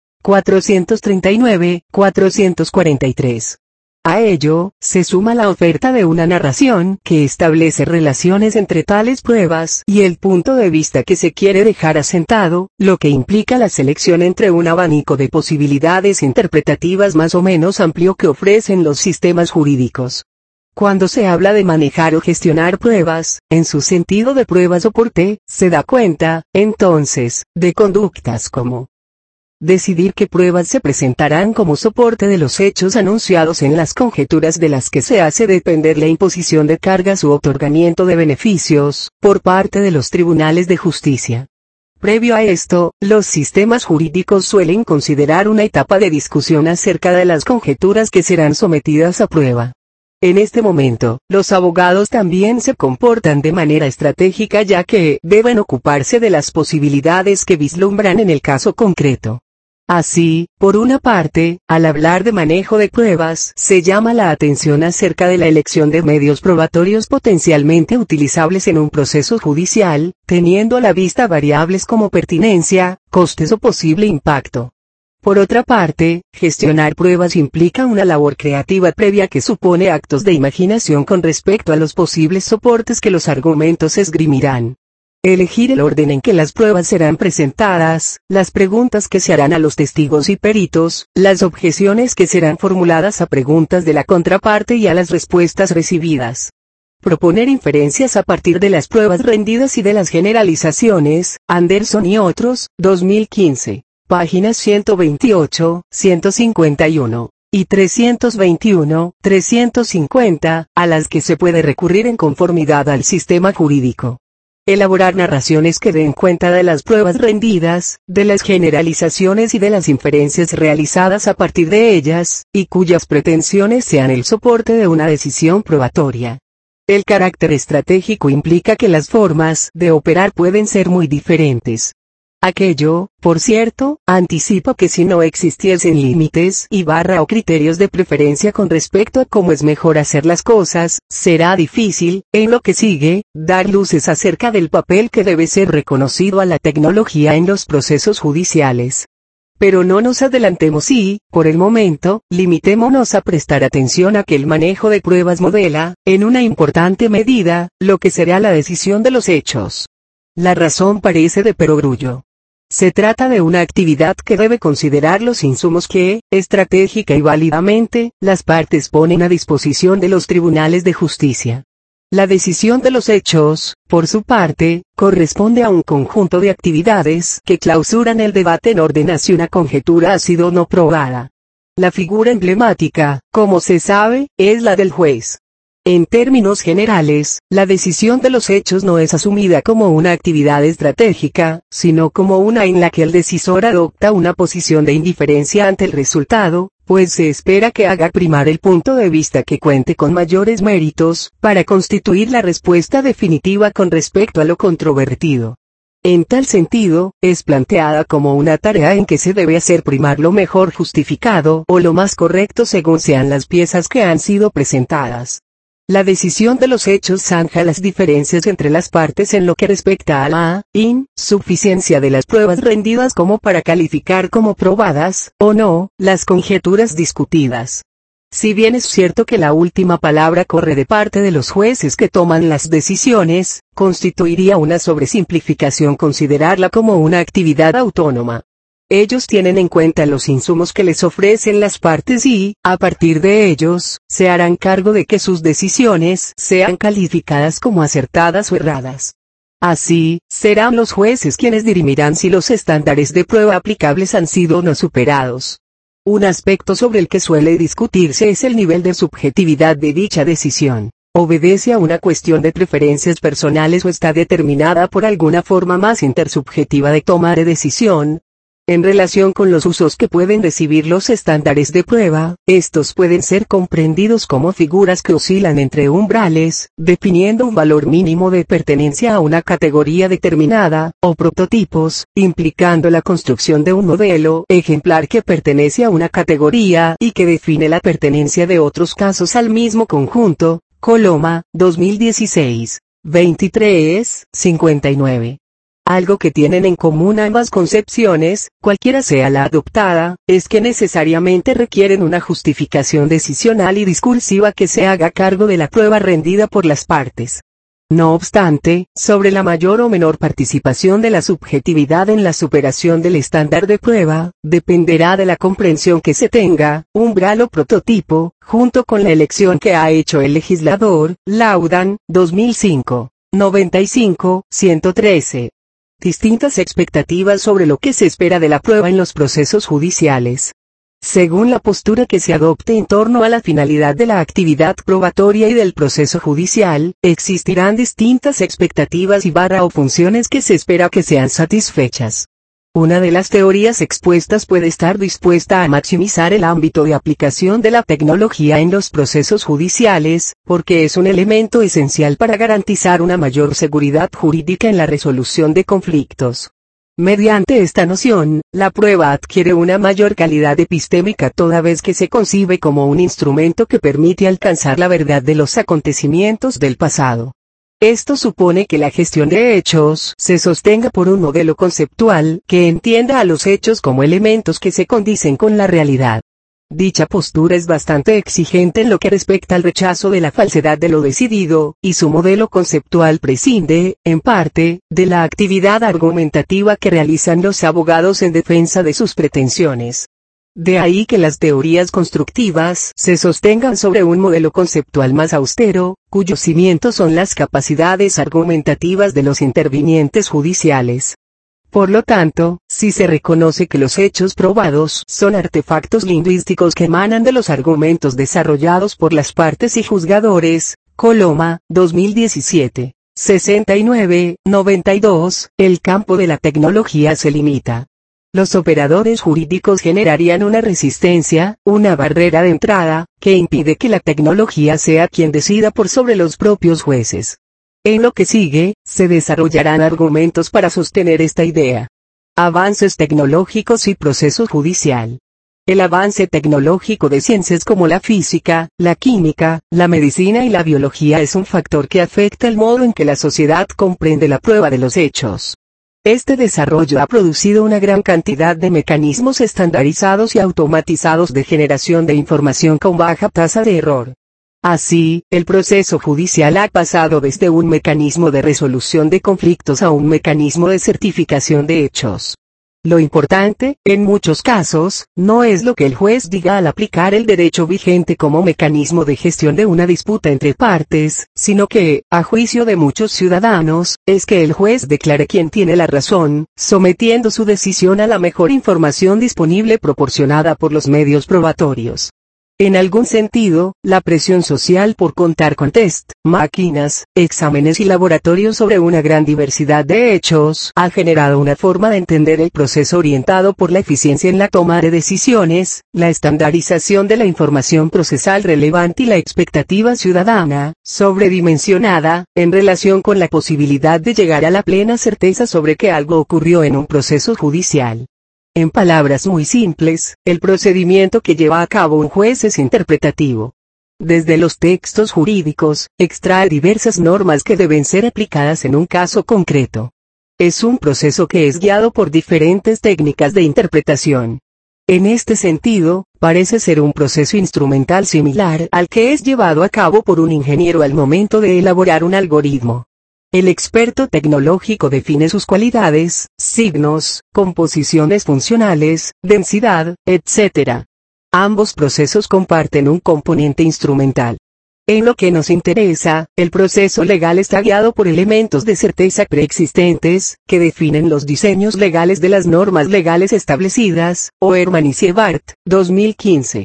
439, 443. A ello, se suma la oferta de una narración que establece relaciones entre tales pruebas y el punto de vista que se quiere dejar asentado, lo que implica la selección entre un abanico de posibilidades interpretativas más o menos amplio que ofrecen los sistemas jurídicos. Cuando se habla de manejar o gestionar pruebas, en su sentido de prueba soporte, se da cuenta, entonces, de conductas como decidir qué pruebas se presentarán como soporte de los hechos anunciados en las conjeturas de las que se hace depender la imposición de cargas u otorgamiento de beneficios, por parte de los tribunales de justicia. Previo a esto, los sistemas jurídicos suelen considerar una etapa de discusión acerca de las conjeturas que serán sometidas a prueba. En este momento, los abogados también se comportan de manera estratégica ya que deben ocuparse de las posibilidades que vislumbran en el caso concreto. Así, por una parte, al hablar de manejo de pruebas, se llama la atención acerca de la elección de medios probatorios potencialmente utilizables en un proceso judicial, teniendo a la vista variables como pertinencia, costes o posible impacto. Por otra parte, gestionar pruebas implica una labor creativa previa que supone actos de imaginación con respecto a los posibles soportes que los argumentos esgrimirán. Elegir el orden en que las pruebas serán presentadas, las preguntas que se harán a los testigos y peritos, las objeciones que serán formuladas a preguntas de la contraparte y a las respuestas recibidas. Proponer inferencias a partir de las pruebas rendidas y de las generalizaciones, Anderson y otros, 2015, páginas 128, 151. Y 321, 350, a las que se puede recurrir en conformidad al sistema jurídico. Elaborar narraciones que den cuenta de las pruebas rendidas, de las generalizaciones y de las inferencias realizadas a partir de ellas, y cuyas pretensiones sean el soporte de una decisión probatoria. El carácter estratégico implica que las formas de operar pueden ser muy diferentes. Aquello, por cierto, anticipa que si no existiesen límites o criterios de preferencia con respecto a cómo es mejor hacer las cosas, será difícil, en lo que sigue, dar luces acerca del papel que debe ser reconocido a la tecnología en los procesos judiciales. Pero no nos adelantemos y, por el momento, limitémonos a prestar atención a que el manejo de pruebas modela, en una importante medida, lo que será la decisión de los hechos. La razón parece de perogrullo. Se trata de una actividad que debe considerar los insumos que, estratégica y válidamente, las partes ponen a disposición de los tribunales de justicia. La decisión de los hechos, por su parte, corresponde a un conjunto de actividades que clausuran el debate en orden a si una conjetura ha sido o no probada. La figura emblemática, como se sabe, es la del juez. En términos generales, la decisión de los hechos no es asumida como una actividad estratégica, sino como una en la que el decisor adopta una posición de indiferencia ante el resultado, pues se espera que haga primar el punto de vista que cuente con mayores méritos, para constituir la respuesta definitiva con respecto a lo controvertido. En tal sentido, es planteada como una tarea en que se debe hacer primar lo mejor justificado o lo más correcto según sean las piezas que han sido presentadas. La decisión de los hechos zanja las diferencias entre las partes en lo que respecta a la insuficiencia de las pruebas rendidas como para calificar como probadas, o no, las conjeturas discutidas. Si bien es cierto que la última palabra corre de parte de los jueces que toman las decisiones, constituiría una sobresimplificación considerarla como una actividad autónoma. Ellos tienen en cuenta los insumos que les ofrecen las partes y, a partir de ellos, se harán cargo de que sus decisiones sean calificadas como acertadas o erradas. Así, serán los jueces quienes dirimirán si los estándares de prueba aplicables han sido o no superados. Un aspecto sobre el que suele discutirse es el nivel de subjetividad de dicha decisión. ¿Obedece a una cuestión de preferencias personales o está determinada por alguna forma más intersubjetiva de toma de decisión? En relación con los usos que pueden recibir los estándares de prueba, estos pueden ser comprendidos como figuras que oscilan entre umbrales, definiendo un valor mínimo de pertenencia a una categoría determinada, o prototipos, implicando la construcción de un modelo ejemplar que pertenece a una categoría y que define la pertenencia de otros casos al mismo conjunto. Coloma, 2016, 23, 59. Algo que tienen en común ambas concepciones, cualquiera sea la adoptada, es que necesariamente requieren una justificación decisional y discursiva que se haga cargo de la prueba rendida por las partes. No obstante, sobre la mayor o menor participación de la subjetividad en la superación del estándar de prueba, dependerá de la comprensión que se tenga, umbral o prototipo, junto con la elección que ha hecho el legislador. Laudan, 2005, 95, 113. Distintas expectativas sobre lo que se espera de la prueba en los procesos judiciales. Según la postura que se adopte en torno a la finalidad de la actividad probatoria y del proceso judicial, existirán distintas expectativas y o funciones que se espera que sean satisfechas. Una de las teorías expuestas puede estar dispuesta a maximizar el ámbito de aplicación de la tecnología en los procesos judiciales, porque es un elemento esencial para garantizar una mayor seguridad jurídica en la resolución de conflictos. Mediante esta noción, la prueba adquiere una mayor calidad epistémica toda vez que se concibe como un instrumento que permite alcanzar la verdad de los acontecimientos del pasado. Esto supone que la gestión de hechos se sostenga por un modelo conceptual que entienda a los hechos como elementos que se condicen con la realidad. Dicha postura es bastante exigente en lo que respecta al rechazo de la falsedad de lo decidido, y su modelo conceptual prescinde, en parte, de la actividad argumentativa que realizan los abogados en defensa de sus pretensiones. De ahí que las teorías constructivas se sostengan sobre un modelo conceptual más austero, cuyos cimientos son las capacidades argumentativas de los intervinientes judiciales. Por lo tanto, si se reconoce que los hechos probados son artefactos lingüísticos que emanan de los argumentos desarrollados por las partes y juzgadores, Coloma, 2017, 69, 92, el campo de la tecnología se limita. Los operadores jurídicos generarían una resistencia, una barrera de entrada, que impide que la tecnología sea quien decida por sobre los propios jueces. En lo que sigue, se desarrollarán argumentos para sostener esta idea. Avances tecnológicos y proceso judicial. El avance tecnológico de ciencias como la física, la química, la medicina y la biología es un factor que afecta el modo en que la sociedad comprende la prueba de los hechos. Este desarrollo ha producido una gran cantidad de mecanismos estandarizados y automatizados de generación de información con baja tasa de error. Así, el proceso judicial ha pasado desde un mecanismo de resolución de conflictos a un mecanismo de certificación de hechos. Lo importante, en muchos casos, no es lo que el juez diga al aplicar el derecho vigente como mecanismo de gestión de una disputa entre partes, sino que, a juicio de muchos ciudadanos, es que el juez declare quién tiene la razón, sometiendo su decisión a la mejor información disponible proporcionada por los medios probatorios. En algún sentido, la presión social por contar con test, máquinas, exámenes y laboratorios sobre una gran diversidad de hechos ha generado una forma de entender el proceso orientado por la eficiencia en la toma de decisiones, la estandarización de la información procesal relevante y la expectativa ciudadana, sobredimensionada, en relación con la posibilidad de llegar a la plena certeza sobre que algo ocurrió en un proceso judicial. En palabras muy simples, el procedimiento que lleva a cabo un juez es interpretativo. Desde los textos jurídicos, extrae diversas normas que deben ser aplicadas en un caso concreto. Es un proceso que es guiado por diferentes técnicas de interpretación. En este sentido, parece ser un proceso instrumental similar al que es llevado a cabo por un ingeniero al momento de elaborar un algoritmo. El experto tecnológico define sus cualidades, signos, composiciones funcionales, densidad, etc. Ambos procesos comparten un componente instrumental. En lo que nos interesa, el proceso legal está guiado por elementos de certeza preexistentes, que definen los diseños legales de las normas legales establecidas, Oerman y Siebart, 2015,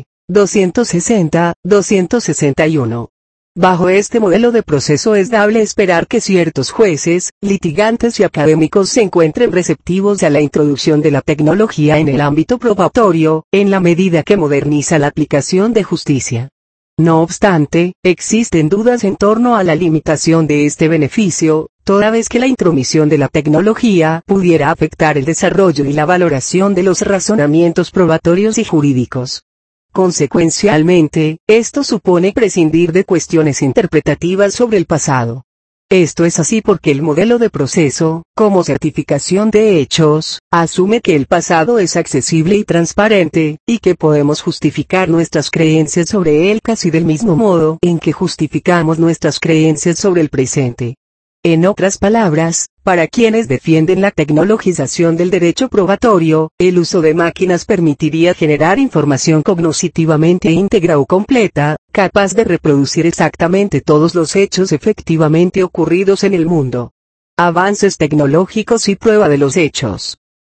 260, 261. Bajo este modelo de proceso es dable esperar que ciertos jueces, litigantes y académicos se encuentren receptivos a la introducción de la tecnología en el ámbito probatorio, en la medida que moderniza la aplicación de justicia. No obstante, existen dudas en torno a la limitación de este beneficio, toda vez que la intromisión de la tecnología pudiera afectar el desarrollo y la valoración de los razonamientos probatorios y jurídicos. Consecuencialmente, esto supone prescindir de cuestiones interpretativas sobre el pasado. Esto es así porque el modelo de proceso, como certificación de hechos, asume que el pasado es accesible y transparente, y que podemos justificar nuestras creencias sobre él casi del mismo modo en que justificamos nuestras creencias sobre el presente. En otras palabras, para quienes defienden la tecnologización del derecho probatorio, el uso de máquinas permitiría generar información cognitivamente íntegra o completa, capaz de reproducir exactamente todos los hechos efectivamente ocurridos en el mundo. Avances tecnológicos y prueba de los hechos.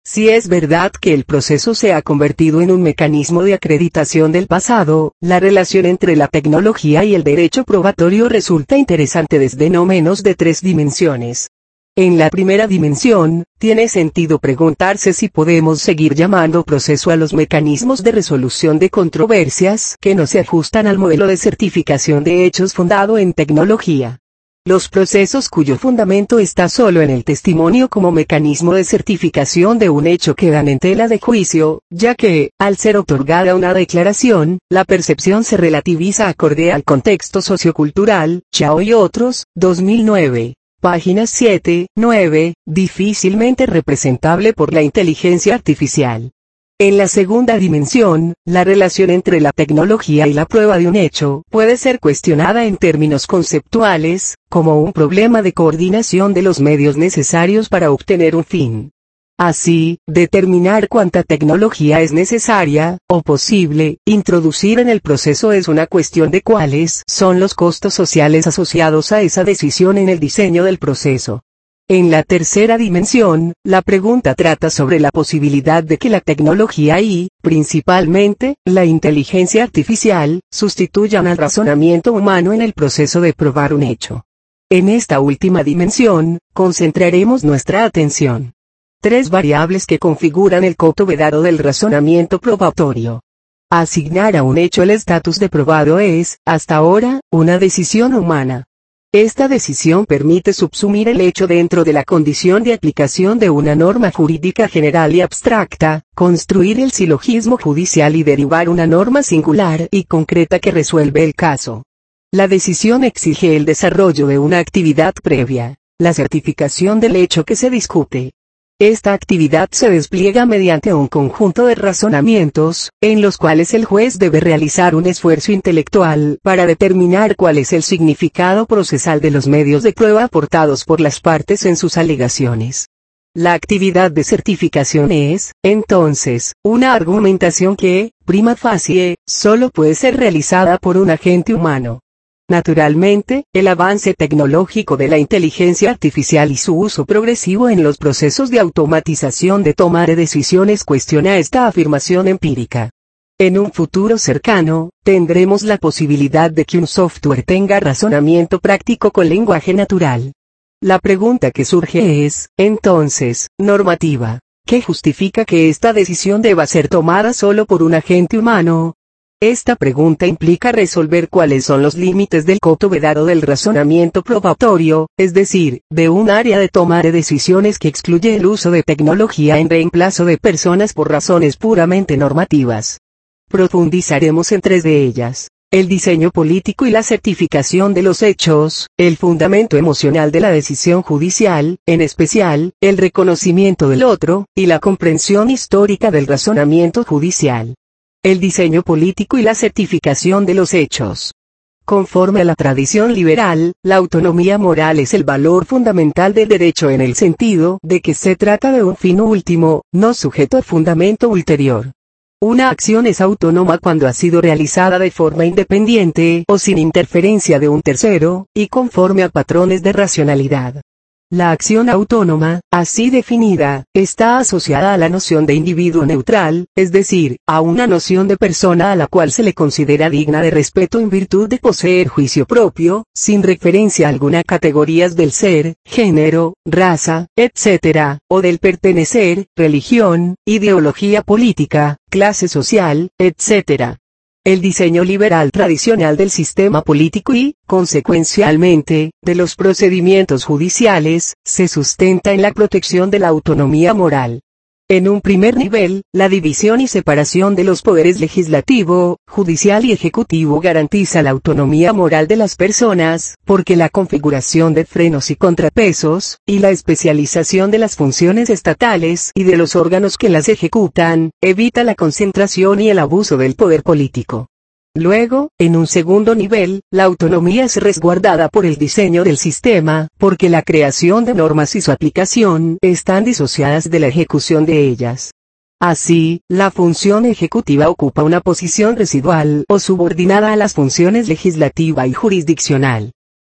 Si es verdad que el proceso se ha convertido en un mecanismo de acreditación del pasado, la relación entre la tecnología y el derecho probatorio resulta interesante desde no menos de 3 dimensiones. En la primera dimensión, tiene sentido preguntarse si podemos seguir llamando proceso a los mecanismos de resolución de controversias que no se ajustan al modelo de certificación de hechos fundado en tecnología. Los procesos cuyo fundamento está solo en el testimonio como mecanismo de certificación de un hecho quedan en tela de juicio, ya que, al ser otorgada una declaración, la percepción se relativiza acorde al contexto sociocultural. Chao y otros, 2009. Páginas 7, 9, difícilmente representable por la inteligencia artificial. En la segunda dimensión, la relación entre la tecnología y la prueba de un hecho puede ser cuestionada en términos conceptuales, como un problema de coordinación de los medios necesarios para obtener un fin. Así, determinar cuánta tecnología es necesaria, o posible, introducir en el proceso es una cuestión de cuáles son los costos sociales asociados a esa decisión en el diseño del proceso. En la tercera dimensión, la pregunta trata sobre la posibilidad de que la tecnología y, principalmente, la inteligencia artificial, sustituyan al razonamiento humano en el proceso de probar un hecho. En esta última dimensión, concentraremos nuestra atención. 3 variables que configuran el coto vedado del razonamiento probatorio. Asignar a un hecho el estatus de probado es, hasta ahora, una decisión humana. Esta decisión permite subsumir el hecho dentro de la condición de aplicación de una norma jurídica general y abstracta, construir el silogismo judicial y derivar una norma singular y concreta que resuelve el caso. La decisión exige el desarrollo de una actividad previa, la certificación del hecho que se discute. Esta actividad se despliega mediante un conjunto de razonamientos, en los cuales el juez debe realizar un esfuerzo intelectual para determinar cuál es el significado procesal de los medios de prueba aportados por las partes en sus alegaciones. La actividad de certificación es, entonces, una argumentación que, prima facie, solo puede ser realizada por un agente humano. Naturalmente, el avance tecnológico de la inteligencia artificial y su uso progresivo en los procesos de automatización de toma de decisiones cuestiona esta afirmación empírica. En un futuro cercano, tendremos la posibilidad de que un software tenga razonamiento práctico con lenguaje natural. La pregunta que surge es, entonces, normativa. ¿Qué justifica que esta decisión deba ser tomada solo por un agente humano? Esta pregunta implica resolver cuáles son los límites del coto vedado del razonamiento probatorio, es decir, de un área de toma de decisiones que excluye el uso de tecnología en reemplazo de personas por razones puramente normativas. Profundizaremos en 3 de ellas: el diseño político y la certificación de los hechos, el fundamento emocional de la decisión judicial, en especial, el reconocimiento del otro, y la comprensión histórica del razonamiento judicial. El diseño político y la certificación de los hechos. Conforme a la tradición liberal, la autonomía moral es el valor fundamental del derecho en el sentido de que se trata de un fin último, no sujeto a fundamento ulterior. Una acción es autónoma cuando ha sido realizada de forma independiente o sin interferencia de un tercero, y conforme a patrones de racionalidad. La acción autónoma, así definida, está asociada a la noción de individuo neutral, es decir, a una noción de persona a la cual se le considera digna de respeto en virtud de poseer juicio propio, sin referencia alguna a categorías del ser, género, raza, etc., o del pertenecer, religión, ideología política, clase social, etc. El diseño liberal tradicional del sistema político y, consecuencialmente, de los procedimientos judiciales, se sustenta en la protección de la autonomía moral. En un primer nivel, la división y separación de los poderes legislativo, judicial y ejecutivo garantiza la autonomía moral de las personas, porque la configuración de frenos y contrapesos, y la especialización de las funciones estatales y de los órganos que las ejecutan, evita la concentración y el abuso del poder político. Luego, en un segundo nivel, la autonomía es resguardada por el diseño del sistema, porque la creación de normas y su aplicación están disociadas de la ejecución de ellas. Así, la función ejecutiva ocupa una posición residual o subordinada a las funciones legislativa y jurisdiccional.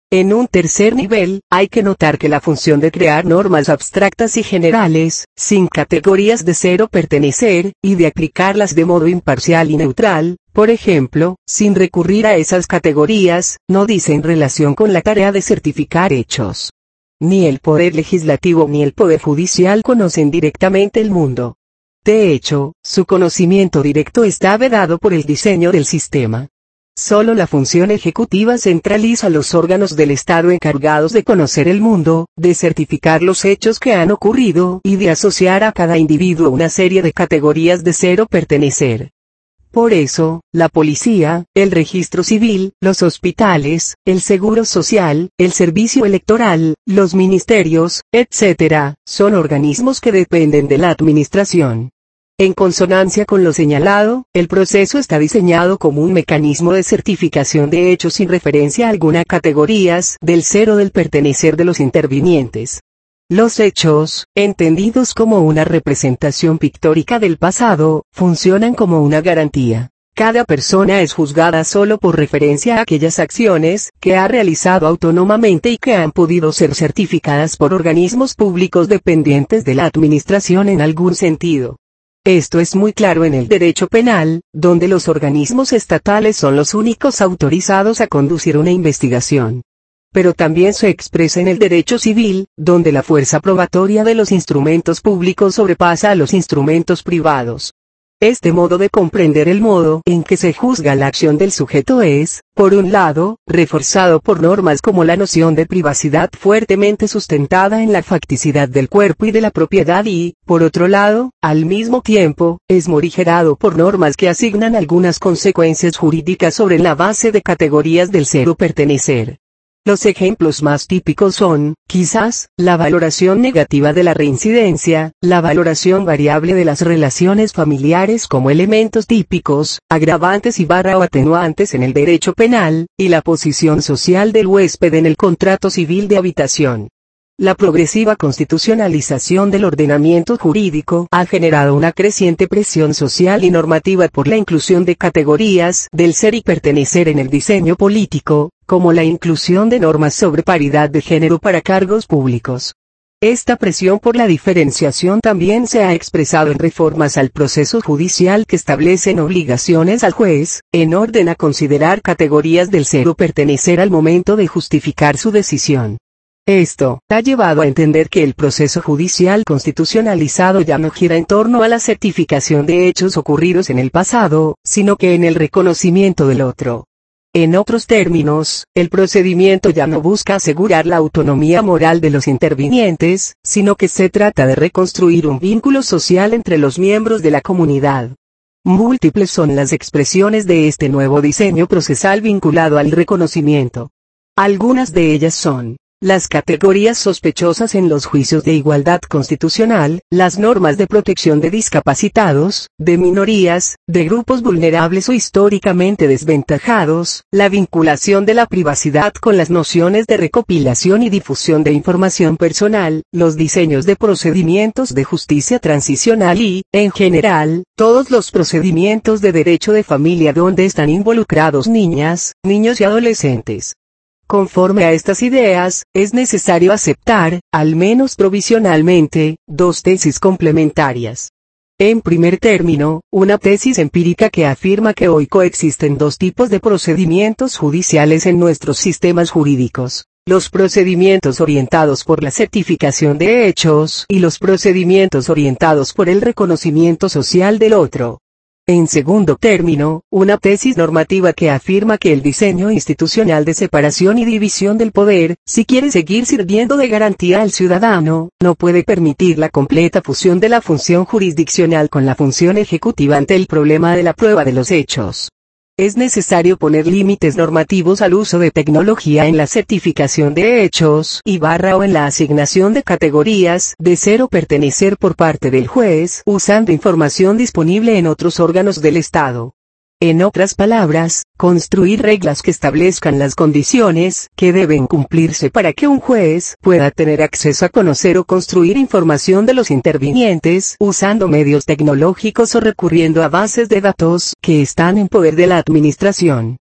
En un tercer nivel, hay que notar que la función de crear normas abstractas y generales, sin categorías de ser o pertenecer, y de aplicarlas de modo imparcial y neutral, por ejemplo, sin recurrir a esas categorías, no dice en relación con la tarea de certificar hechos. Ni el poder legislativo ni el poder judicial conocen directamente el mundo. De hecho, su conocimiento directo está vedado por el diseño del sistema. Solo la función ejecutiva centraliza los órganos del Estado encargados de conocer el mundo, de certificar los hechos que han ocurrido y de asociar a cada individuo una serie de categorías de ser o pertenecer. Por eso, la policía, el registro civil, los hospitales, el seguro social, el servicio electoral, los ministerios, etc., son organismos que dependen de la administración. En consonancia con lo señalado, el proceso está diseñado como un mecanismo de certificación de hechos sin referencia a alguna categorías del ser o del pertenecer de los intervinientes. Los hechos, entendidos como una representación pictórica del pasado, funcionan como una garantía. Cada persona es juzgada solo por referencia a aquellas acciones que ha realizado autónomamente y que han podido ser certificadas por organismos públicos dependientes de la administración en algún sentido. Esto es muy claro en el derecho penal, donde los organismos estatales son los únicos autorizados a conducir una investigación. Pero también se expresa en el derecho civil, donde la fuerza probatoria de los instrumentos públicos sobrepasa a los instrumentos privados. Este modo de comprender el modo en que se juzga la acción del sujeto es, por un lado, reforzado por normas como la noción de privacidad fuertemente sustentada en la facticidad del cuerpo y de la propiedad y, por otro lado, al mismo tiempo, es morigerado por normas que asignan algunas consecuencias jurídicas sobre la base de categorías del ser o pertenecer. Los ejemplos más típicos son, quizás, la valoración negativa de la reincidencia, la valoración variable de las relaciones familiares como elementos típicos, agravantes o atenuantes en el derecho penal, y la posición social del huésped en el contrato civil de habitación. La progresiva constitucionalización del ordenamiento jurídico ha generado una creciente presión social y normativa por la inclusión de categorías del ser y pertenecer en el diseño político, como la inclusión de normas sobre paridad de género para cargos públicos. Esta presión por la diferenciación también se ha expresado en reformas al proceso judicial que establecen obligaciones al juez, en orden a considerar categorías del ser o pertenecer al momento de justificar su decisión. Esto ha llevado a entender que el proceso judicial constitucionalizado ya no gira en torno a la certificación de hechos ocurridos en el pasado, sino que en el reconocimiento del otro. En otros términos, el procedimiento ya no busca asegurar la autonomía moral de los intervinientes, sino que se trata de reconstruir un vínculo social entre los miembros de la comunidad. Múltiples son las expresiones de este nuevo diseño procesal vinculado al reconocimiento. Algunas de ellas son las categorías sospechosas en los juicios de igualdad constitucional, las normas de protección de discapacitados, de minorías, de grupos vulnerables o históricamente desventajados, la vinculación de la privacidad con las nociones de recopilación y difusión de información personal, los diseños de procedimientos de justicia transicional y, en general, todos los procedimientos de derecho de familia donde están involucrados niñas, niños y adolescentes. Conforme a estas ideas, es necesario aceptar, al menos provisionalmente, dos tesis complementarias. En primer término, una tesis empírica que afirma que hoy coexisten dos tipos de procedimientos judiciales en nuestros sistemas jurídicos: los procedimientos orientados por la certificación de hechos y los procedimientos orientados por el reconocimiento social del otro. En segundo término, una tesis normativa que afirma que el diseño institucional de separación y división del poder, si quiere seguir sirviendo de garantía al ciudadano, no puede permitir la completa fusión de la función jurisdiccional con la función ejecutiva ante el problema de la prueba de los hechos. Es necesario poner límites normativos al uso de tecnología en la certificación de hechos o en la asignación de categorías de ser o pertenecer por parte del juez usando información disponible en otros órganos del Estado. En otras palabras, construir reglas que establezcan las condiciones que deben cumplirse para que un juez pueda tener acceso a conocer o construir información de los intervinientes usando medios tecnológicos o recurriendo a bases de datos que están en poder de la administración.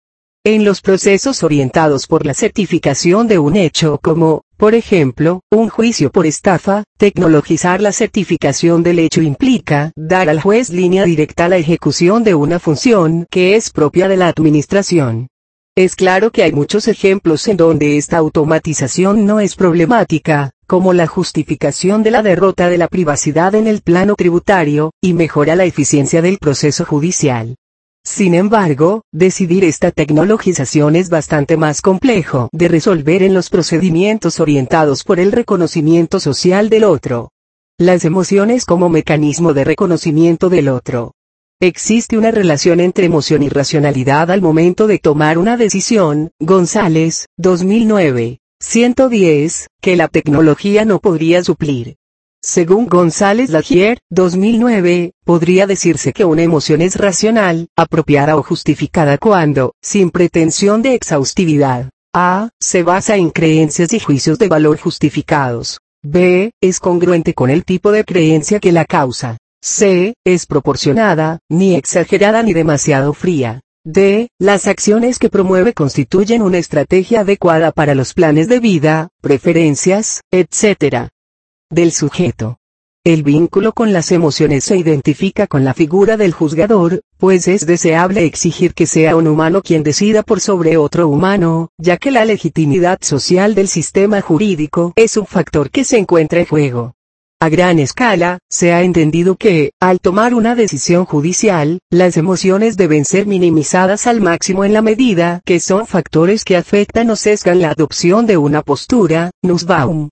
En los procesos orientados por la certificación de un hecho como, por ejemplo, un juicio por estafa, tecnologizar la certificación del hecho implica dar al juez línea directa a la ejecución de una función que es propia de la administración. Es claro que hay muchos ejemplos en donde esta automatización no es problemática, como la justificación de la derrota de la privacidad en el plano tributario, y mejora la eficiencia del proceso judicial. Sin embargo, decidir esta tecnologización es bastante más complejo de resolver en los procedimientos orientados por el reconocimiento social del otro. Las emociones como mecanismo de reconocimiento del otro. Existe una relación entre emoción y racionalidad al momento de tomar una decisión, González, 2009, 110, que la tecnología no podría suplir. Según González Lagier, 2009, podría decirse que una emoción es racional, apropiada o justificada cuando, sin pretensión de exhaustividad, a. se basa en creencias y juicios de valor justificados, b. es congruente con el tipo de creencia que la causa, c. es proporcionada, ni exagerada ni demasiado fría, d. las acciones que promueve constituyen una estrategia adecuada para los planes de vida, preferencias, etc. del sujeto. El vínculo con las emociones se identifica con la figura del juzgador, pues es deseable exigir que sea un humano quien decida por sobre otro humano, ya que la legitimidad social del sistema jurídico es un factor que se encuentra en juego. A gran escala, se ha entendido que, al tomar una decisión judicial, las emociones deben ser minimizadas al máximo en la medida que son factores que afectan o sesgan la adopción de una postura, Nussbaum,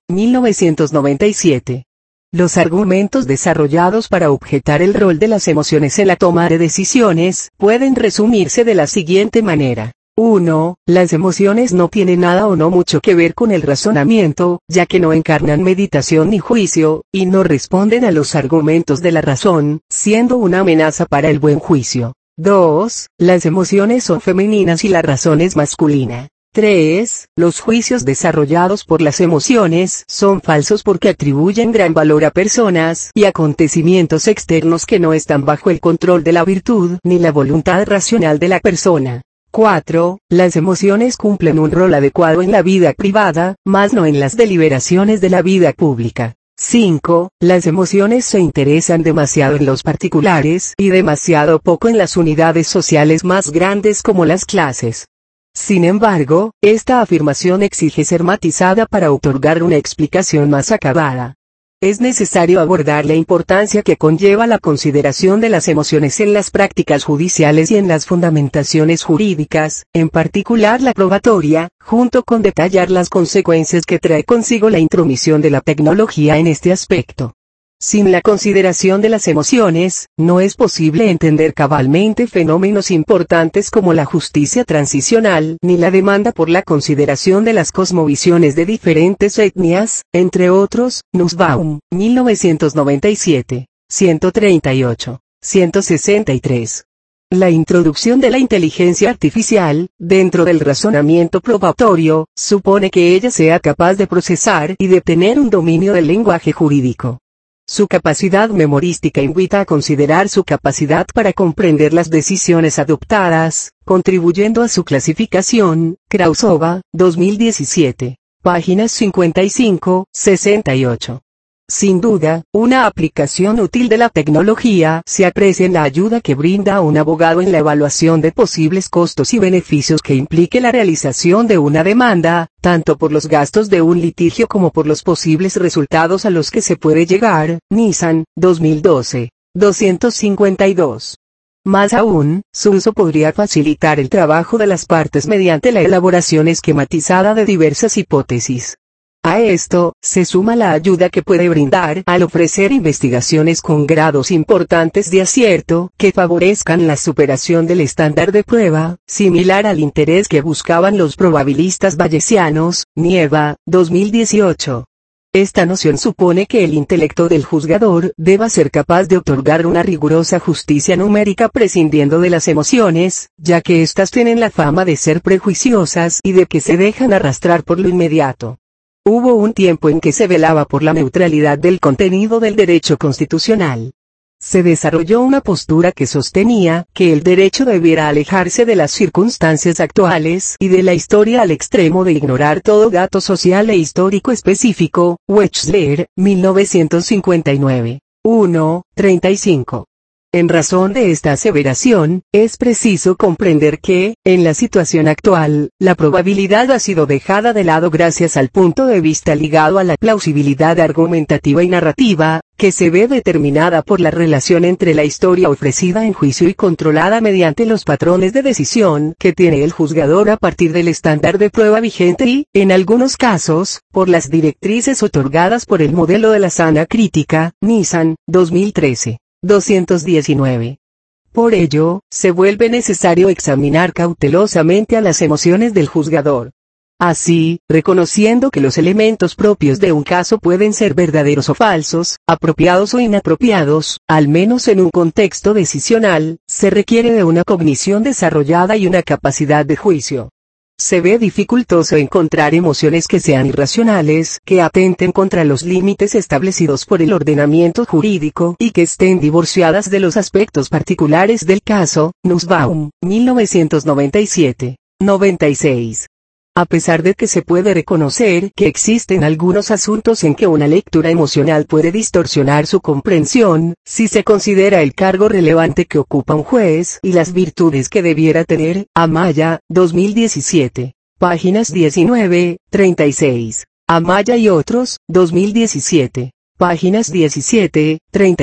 1997. Los argumentos desarrollados para objetar el rol de las emociones en la toma de decisiones, pueden resumirse de la siguiente manera. 1. Las emociones no tienen nada o no mucho que ver con el razonamiento, ya que no encarnan meditación ni juicio, y no responden a los argumentos de la razón, siendo una amenaza para el buen juicio. 2. Las emociones son femeninas y la razón es masculina. 3. Los juicios desarrollados por las emociones son falsos porque atribuyen gran valor a personas y acontecimientos externos que no están bajo el control de la virtud ni la voluntad racional de la persona. 4. Las emociones cumplen un rol adecuado en la vida privada, mas no en las deliberaciones de la vida pública. 5. Las emociones se interesan demasiado en los particulares y demasiado poco en las unidades sociales más grandes como las clases. Sin embargo, esta afirmación exige ser matizada para otorgar una explicación más acabada. Es necesario abordar la importancia que conlleva la consideración de las emociones en las prácticas judiciales y en las fundamentaciones jurídicas, en particular la probatoria, junto con detallar las consecuencias que trae consigo la intromisión de la tecnología en este aspecto. Sin la consideración de las emociones, no es posible entender cabalmente fenómenos importantes como la justicia transicional, ni la demanda por la consideración de las cosmovisiones de diferentes etnias, entre otros. Nussbaum, 1997, 138, 163. La introducción de la inteligencia artificial, dentro del razonamiento probatorio, supone que ella sea capaz de procesar y de tener un dominio del lenguaje jurídico. Su capacidad memorística invita a considerar su capacidad para comprender las decisiones adoptadas, contribuyendo a su clasificación. Krausova, 2017. Páginas 55, 68. Sin duda, una aplicación útil de la tecnología se aprecia en la ayuda que brinda a un abogado en la evaluación de posibles costos y beneficios que implique la realización de una demanda, tanto por los gastos de un litigio como por los posibles resultados a los que se puede llegar. Nissan, 2012, 252. Más aún, su uso podría facilitar el trabajo de las partes mediante la elaboración esquematizada de diversas hipótesis. A esto, se suma la ayuda que puede brindar al ofrecer investigaciones con grados importantes de acierto, que favorezcan la superación del estándar de prueba, similar al interés que buscaban los probabilistas bayesianos. Nieva, 2018. Esta noción supone que el intelecto del juzgador deba ser capaz de otorgar una rigurosa justicia numérica prescindiendo de las emociones, ya que éstas tienen la fama de ser prejuiciosas y de que se dejan arrastrar por lo inmediato. Hubo un tiempo en que se velaba por la neutralidad del contenido del derecho constitucional. se desarrolló una postura que sostenía que el derecho debiera alejarse de las circunstancias actuales y de la historia al extremo de ignorar todo dato social e histórico específico. Wechsler, 1959. 1:35. En razón de esta aseveración, es preciso comprender que, en la situación actual, la probabilidad ha sido dejada de lado gracias al punto de vista ligado a la plausibilidad argumentativa y narrativa, que se ve determinada por la relación entre la historia ofrecida en juicio y controlada mediante los patrones de decisión que tiene el juzgador a partir del estándar de prueba vigente y, en algunos casos, por las directrices otorgadas por el modelo de la sana crítica, Nissan, 2013. 219. Por ello, se vuelve necesario examinar cautelosamente a las emociones del juzgador. Así, reconociendo que los elementos propios de un caso pueden ser verdaderos o falsos, apropiados o inapropiados, al menos en un contexto decisional, se requiere de una cognición desarrollada y una capacidad de juicio. Se ve dificultoso encontrar emociones que sean irracionales, que atenten contra los límites establecidos por el ordenamiento jurídico y que estén divorciadas de los aspectos particulares del caso. Nussbaum, 1997. 96. A pesar de que se puede reconocer que existen algunos asuntos en que una lectura emocional puede distorsionar su comprensión, si se considera el cargo relevante que ocupa un juez y las virtudes que debiera tener. Amaya, 2017. Páginas 19, 36. Amaya y otros, 2017. Páginas 17,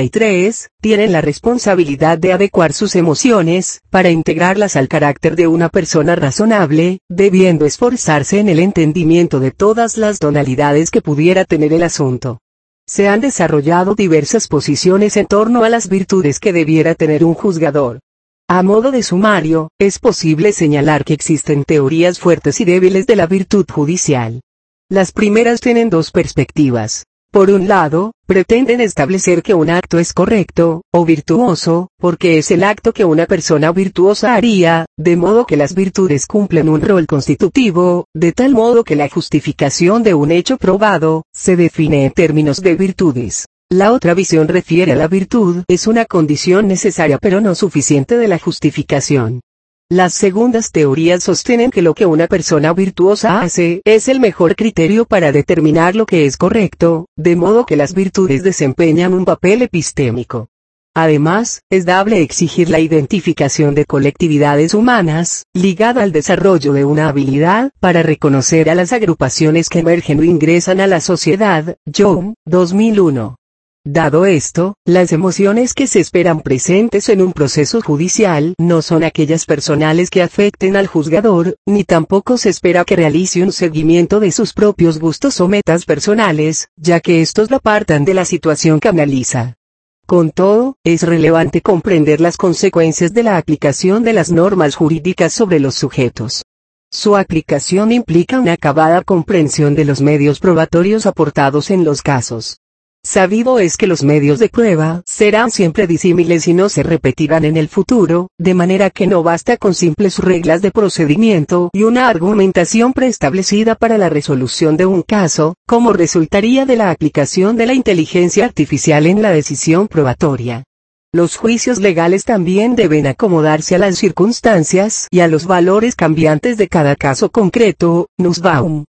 33, tienen la responsabilidad de adecuar sus emociones, para integrarlas al carácter de una persona razonable, debiendo esforzarse en el entendimiento de todas las tonalidades que pudiera tener el asunto. Se han desarrollado diversas posiciones en torno a las virtudes que debiera tener un juzgador. A modo de sumario, es posible señalar que existen teorías fuertes y débiles de la virtud judicial. Las primeras tienen dos perspectivas. Por un lado, pretenden establecer que un acto es correcto, o virtuoso, porque es el acto que una persona virtuosa haría, de modo que las virtudes cumplen un rol constitutivo, de tal modo que la justificación de un hecho probado, se define en términos de virtudes. La otra visión refiere a la virtud, es una condición necesaria pero no suficiente de la justificación. Las segundas teorías sostienen que lo que una persona virtuosa hace es el mejor criterio para determinar lo que es correcto, de modo que las virtudes desempeñan un papel epistémico. Además, es dable exigir la identificación de colectividades humanas, ligada al desarrollo de una habilidad para reconocer a las agrupaciones que emergen o ingresan a la sociedad. Young, 2001. Dado esto, las emociones que se esperan presentes en un proceso judicial no son aquellas personales que afecten al juzgador, ni tampoco se espera que realice un seguimiento de sus propios gustos o metas personales, ya que estos la apartan de la situación que analiza. Con todo, es relevante comprender las consecuencias de la aplicación de las normas jurídicas sobre los sujetos. Su aplicación implica una acabada comprensión de los medios probatorios aportados en los casos. Sabido es que los medios de prueba serán siempre disímiles y no se repetirán en el futuro, de manera que no basta con simples reglas de procedimiento y una argumentación preestablecida para la resolución de un caso, como resultaría de la aplicación de la inteligencia artificial en la decisión probatoria. Los juicios legales también deben acomodarse a las circunstancias y a los valores cambiantes de cada caso concreto. Nussbaum,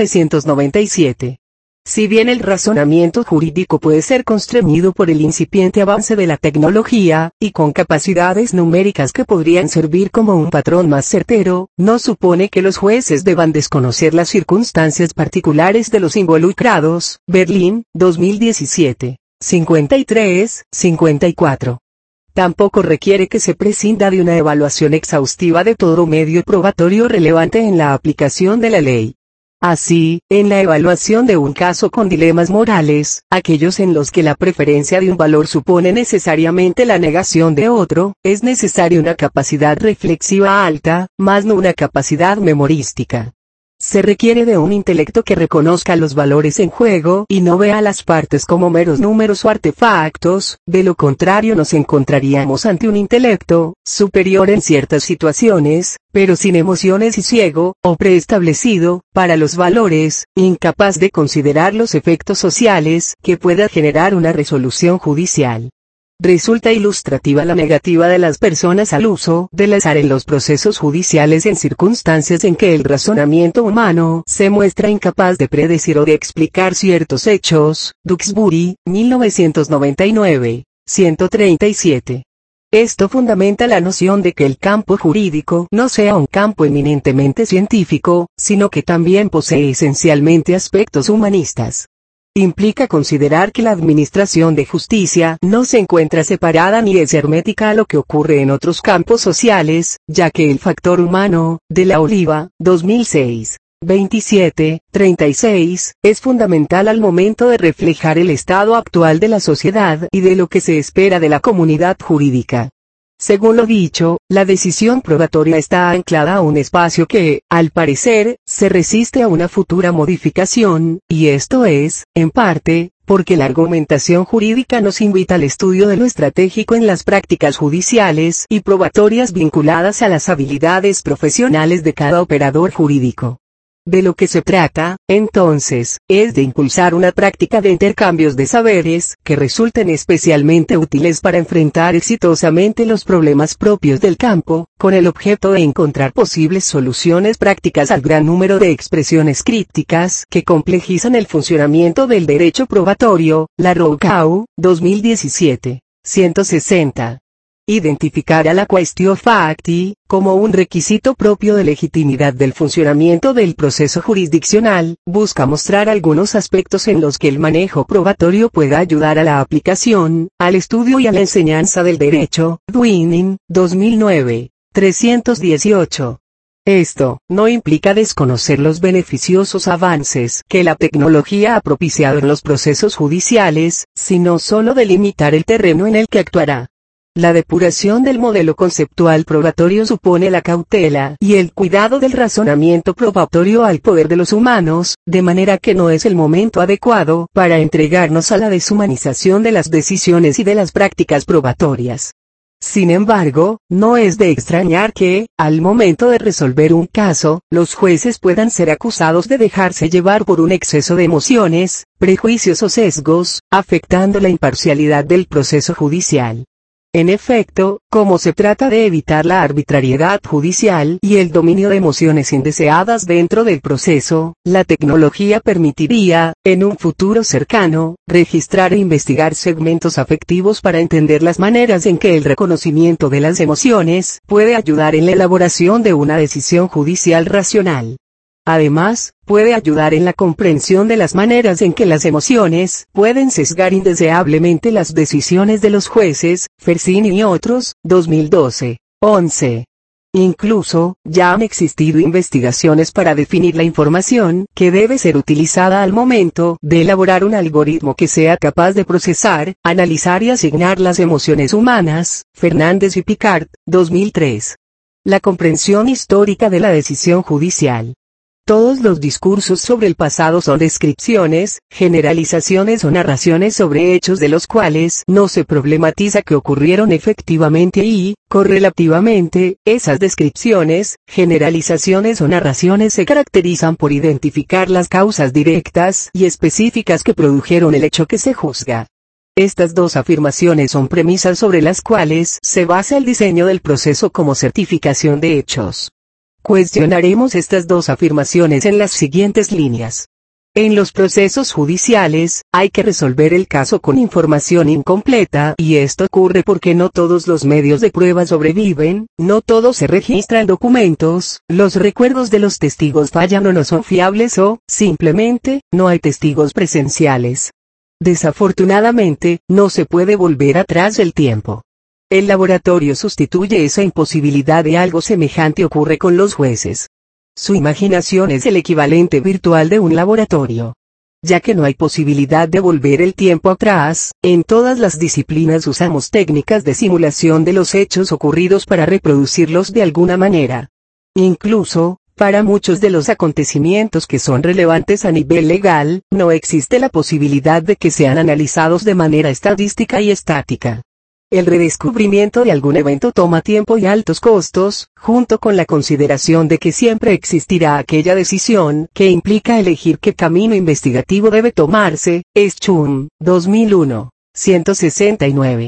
1997. Si bien el razonamiento jurídico puede ser constreñido por el incipiente avance de la tecnología, y con capacidades numéricas que podrían servir como un patrón más certero, no supone que los jueces deban desconocer las circunstancias particulares de los involucrados. Berlín, 2017. 53, 54. Tampoco requiere que se prescinda de una evaluación exhaustiva de todo medio probatorio relevante en la aplicación de la ley. Así, en la evaluación de un caso con dilemas morales, aquellos en los que la preferencia de un valor supone necesariamente la negación de otro, es necesaria una capacidad reflexiva alta, más no una capacidad memorística. Se requiere de un intelecto que reconozca los valores en juego y no vea a las partes como meros números o artefactos, de lo contrario nos encontraríamos ante un intelecto, superior en ciertas situaciones, pero sin emociones y ciego, o preestablecido, para los valores, incapaz de considerar los efectos sociales que pueda generar una resolución judicial. Resulta ilustrativa la negativa de las personas al uso del azar en los procesos judiciales en circunstancias en que el razonamiento humano se muestra incapaz de predecir o de explicar ciertos hechos. Duxbury, 1999, 137. Esto fundamenta la noción de que el campo jurídico no sea un campo eminentemente científico, sino que también posee esencialmente aspectos humanistas. Implica considerar que la administración de justicia no se encuentra separada ni es hermética a lo que ocurre en otros campos sociales, ya que el factor humano, de la Oliva, 2006, 27, 36, es fundamental al momento de reflejar el estado actual de la sociedad y de lo que se espera de la comunidad jurídica. Según lo dicho, la decisión probatoria está anclada a un espacio que, al parecer, se resiste a una futura modificación, y esto es, en parte, porque la argumentación jurídica nos invita al estudio de lo estratégico en las prácticas judiciales y probatorias vinculadas a las habilidades profesionales de cada operador jurídico. De lo que se trata, entonces, es de impulsar una práctica de intercambios de saberes, que resulten especialmente útiles para enfrentar exitosamente los problemas propios del campo, con el objeto de encontrar posibles soluciones prácticas al gran número de expresiones crípticas que complejizan el funcionamiento del derecho probatorio. La Roukau, 2017, 160. Identificar a la quaestio facti, como un requisito propio de legitimidad del funcionamiento del proceso jurisdiccional, busca mostrar algunos aspectos en los que el manejo probatorio pueda ayudar a la aplicación, al estudio y a la enseñanza del derecho. Dwining, 2009, 318. Esto no implica desconocer los beneficiosos avances que la tecnología ha propiciado en los procesos judiciales, sino solo delimitar el terreno en el que actuará. La depuración del modelo conceptual probatorio supone la cautela y el cuidado del razonamiento probatorio al poder de los humanos, de manera que no es el momento adecuado para entregarnos a la deshumanización de las decisiones y de las prácticas probatorias. Sin embargo, no es de extrañar que, al momento de resolver un caso, los jueces puedan ser acusados de dejarse llevar por un exceso de emociones, prejuicios o sesgos, afectando la imparcialidad del proceso judicial. En efecto, como se trata de evitar la arbitrariedad judicial y el dominio de emociones indeseadas dentro del proceso, la tecnología permitiría, en un futuro cercano, registrar e investigar segmentos afectivos para entender las maneras en que el reconocimiento de las emociones puede ayudar en la elaboración de una decisión judicial racional. Además, puede ayudar en la comprensión de las maneras en que las emociones pueden sesgar indeseablemente las decisiones de los jueces. Fersini y otros, 2012, 11. Incluso, ya han existido investigaciones para definir la información que debe ser utilizada al momento de elaborar un algoritmo que sea capaz de procesar, analizar y asignar las emociones humanas. Fernández y Picard, 2003. La comprensión histórica de la decisión judicial. Todos los discursos sobre el pasado son descripciones, generalizaciones o narraciones sobre hechos de los cuales no se problematiza que ocurrieron efectivamente y, correlativamente, esas descripciones, generalizaciones o narraciones se caracterizan por identificar las causas directas y específicas que produjeron el hecho que se juzga. Estas dos afirmaciones son premisas sobre las cuales se basa el diseño del proceso como certificación de hechos. Cuestionaremos estas dos afirmaciones en las siguientes líneas. En los procesos judiciales, hay que resolver el caso con información incompleta, y esto ocurre porque no todos los medios de prueba sobreviven, no todo se registra en documentos, los recuerdos de los testigos fallan o no son fiables o, simplemente, no hay testigos presenciales. Desafortunadamente, no se puede volver atrás el tiempo. El laboratorio sustituye esa imposibilidad y algo semejante ocurre con los jueces. Su imaginación es el equivalente virtual de un laboratorio. Ya que no hay posibilidad de volver el tiempo atrás, en todas las disciplinas usamos técnicas de simulación de los hechos ocurridos para reproducirlos de alguna manera. Incluso, para muchos de los acontecimientos que son relevantes a nivel legal, no existe la posibilidad de que sean analizados de manera estadística y estática. El redescubrimiento de algún evento toma tiempo y altos costos, junto con la consideración de que siempre existirá aquella decisión que implica elegir qué camino investigativo debe tomarse. Schum, 2001, 169.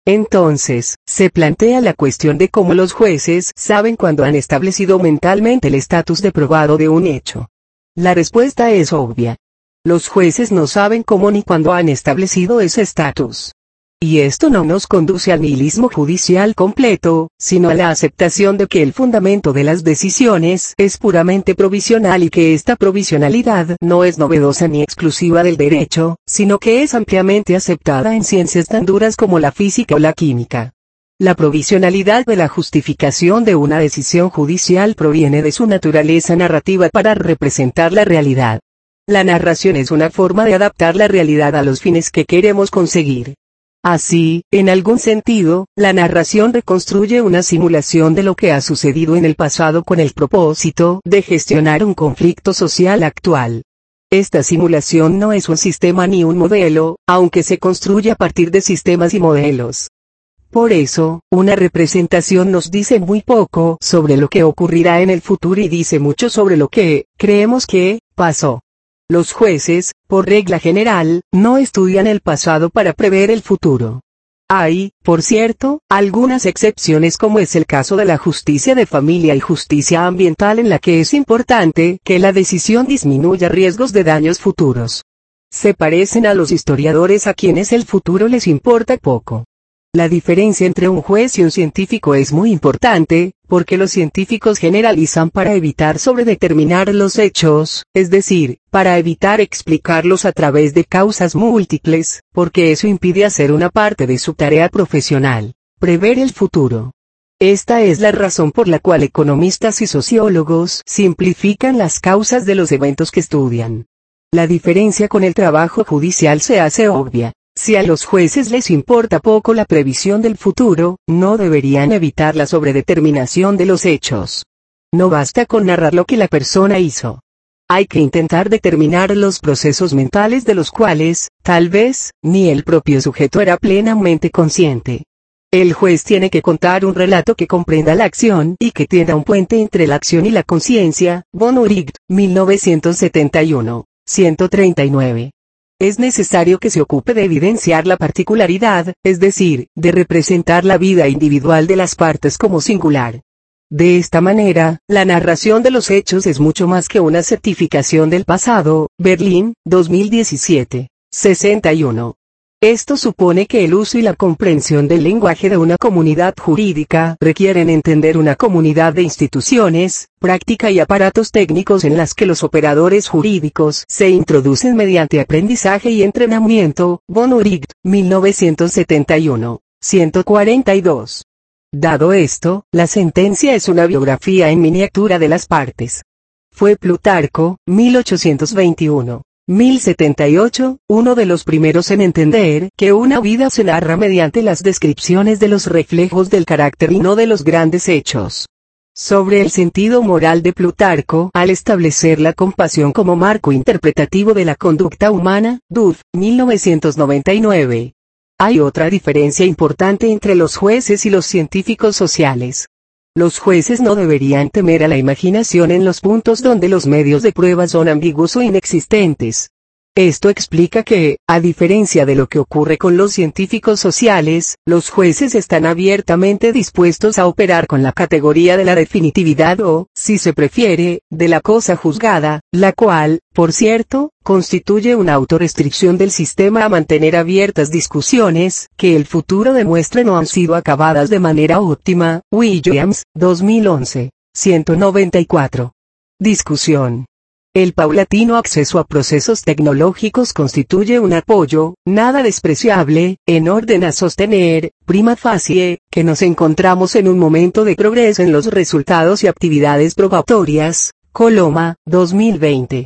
Entonces, se plantea la cuestión de cómo los jueces saben cuándo han establecido mentalmente el estatus de probado de un hecho. La respuesta es obvia. Los jueces no saben cómo ni cuándo han establecido ese estatus. Y esto no nos conduce al nihilismo judicial completo, sino a la aceptación de que el fundamento de las decisiones es puramente provisional y que esta provisionalidad no es novedosa ni exclusiva del derecho, sino que es ampliamente aceptada en ciencias tan duras como la física o la química. La provisionalidad de la justificación de una decisión judicial proviene de su naturaleza narrativa para representar la realidad. La narración es una forma de adaptar la realidad a los fines que queremos conseguir. Así, en algún sentido, la narración reconstruye una simulación de lo que ha sucedido en el pasado con el propósito de gestionar un conflicto social actual. Esta simulación no es un sistema ni un modelo, aunque se construye a partir de sistemas y modelos. Por eso, una representación nos dice muy poco sobre lo que ocurrirá en el futuro y dice mucho sobre lo que creemos que pasó. Los jueces, por regla general, no estudian el pasado para prever el futuro. Hay, por cierto, algunas excepciones como es el caso de la justicia de familia y justicia ambiental en la que es importante que la decisión disminuya riesgos de daños futuros. Se parecen a los historiadores a quienes el futuro les importa poco. La diferencia entre un juez y un científico es muy importante, porque los científicos generalizan para evitar sobredeterminar los hechos, es decir, para evitar explicarlos a través de causas múltiples, porque eso impide hacer una parte de su tarea profesional, prever el futuro. Esta es la razón por la cual economistas y sociólogos simplifican las causas de los eventos que estudian. La diferencia con el trabajo judicial se hace obvia. Si a los jueces les importa poco la previsión del futuro, no deberían evitar la sobredeterminación de los hechos. No basta con narrar lo que la persona hizo. Hay que intentar determinar los procesos mentales de los cuales, tal vez, ni el propio sujeto era plenamente consciente. El juez tiene que contar un relato que comprenda la acción y que tienda un puente entre la acción y la conciencia. Von Wright, 1971, 139. Es necesario que se ocupe de evidenciar la particularidad, es decir, de representar la vida individual de las partes como singular. De esta manera, la narración de los hechos es mucho más que una certificación del pasado. Berlín, 2017, 61. Esto supone que el uso y la comprensión del lenguaje de una comunidad jurídica requieren entender una comunidad de instituciones, práctica y aparatos técnicos en las que los operadores jurídicos se introducen mediante aprendizaje y entrenamiento. Von Wright, 1971, 142. Dado esto, la sentencia es una biografía en miniatura de las partes. Fue Plutarco, 1821. 1078, uno de los primeros en entender que una vida se narra mediante las descripciones de los reflejos del carácter y no de los grandes hechos. Sobre el sentido moral de Plutarco al establecer la compasión como marco interpretativo de la conducta humana, Duff, 1999. Hay otra diferencia importante entre los jueces y los científicos sociales. Los jueces no deberían temer a la imaginación en los puntos donde los medios de prueba son ambiguos o inexistentes. Esto explica que, a diferencia de lo que ocurre con los científicos sociales, los jueces están abiertamente dispuestos a operar con la categoría de la definitividad o, si se prefiere, de la cosa juzgada, la cual, por cierto, constituye una autorrestricción del sistema a mantener abiertas discusiones, que el futuro demuestre no han sido acabadas de manera óptima. Williams, 2011, 194. Discusión. El paulatino acceso a procesos tecnológicos constituye un apoyo, nada despreciable, en orden a sostener, prima facie, que nos encontramos en un momento de progreso en los resultados y actividades probatorias. Coloma, 2020,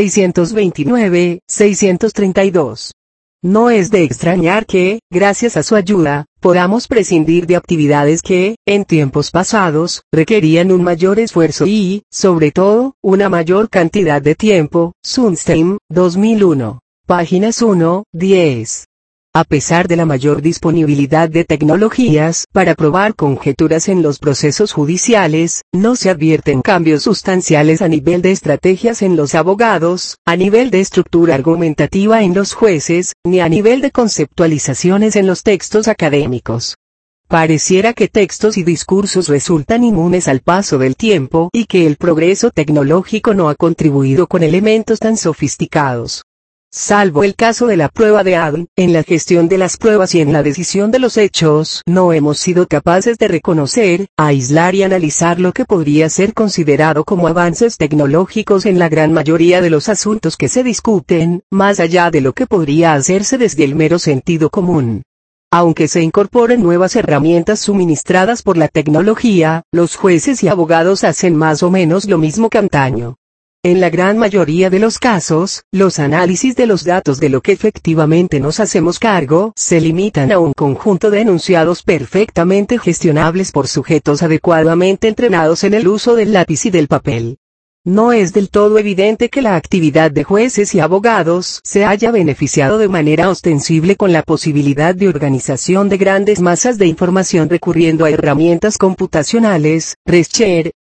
629, 632. No es de extrañar que, gracias a su ayuda, podamos prescindir de actividades que, en tiempos pasados, requerían un mayor esfuerzo y, sobre todo, una mayor cantidad de tiempo. Sunstein, 2001. Páginas 1, 10. A pesar de la mayor disponibilidad de tecnologías para probar conjeturas en los procesos judiciales, no se advierten cambios sustanciales a nivel de estrategias en los abogados, a nivel de estructura argumentativa en los jueces, ni a nivel de conceptualizaciones en los textos académicos. Pareciera que textos y discursos resultan inmunes al paso del tiempo y que el progreso tecnológico no ha contribuido con elementos tan sofisticados. Salvo el caso de la prueba de Adam, en la gestión de las pruebas y en la decisión de los hechos, no hemos sido capaces de reconocer, aislar y analizar lo que podría ser considerado como avances tecnológicos en la gran mayoría de los asuntos que se discuten, más allá de lo que podría hacerse desde el mero sentido común. Aunque se incorporen nuevas herramientas suministradas por la tecnología, los jueces y abogados hacen más o menos lo mismo que antaño. En la gran mayoría de los casos, los análisis de los datos de lo que efectivamente nos hacemos cargo se limitan a un conjunto de enunciados perfectamente gestionables por sujetos adecuadamente entrenados en el uso del lápiz y del papel. No es del todo evidente que la actividad de jueces y abogados se haya beneficiado de manera ostensible con la posibilidad de organización de grandes masas de información recurriendo a herramientas computacionales. Rescher,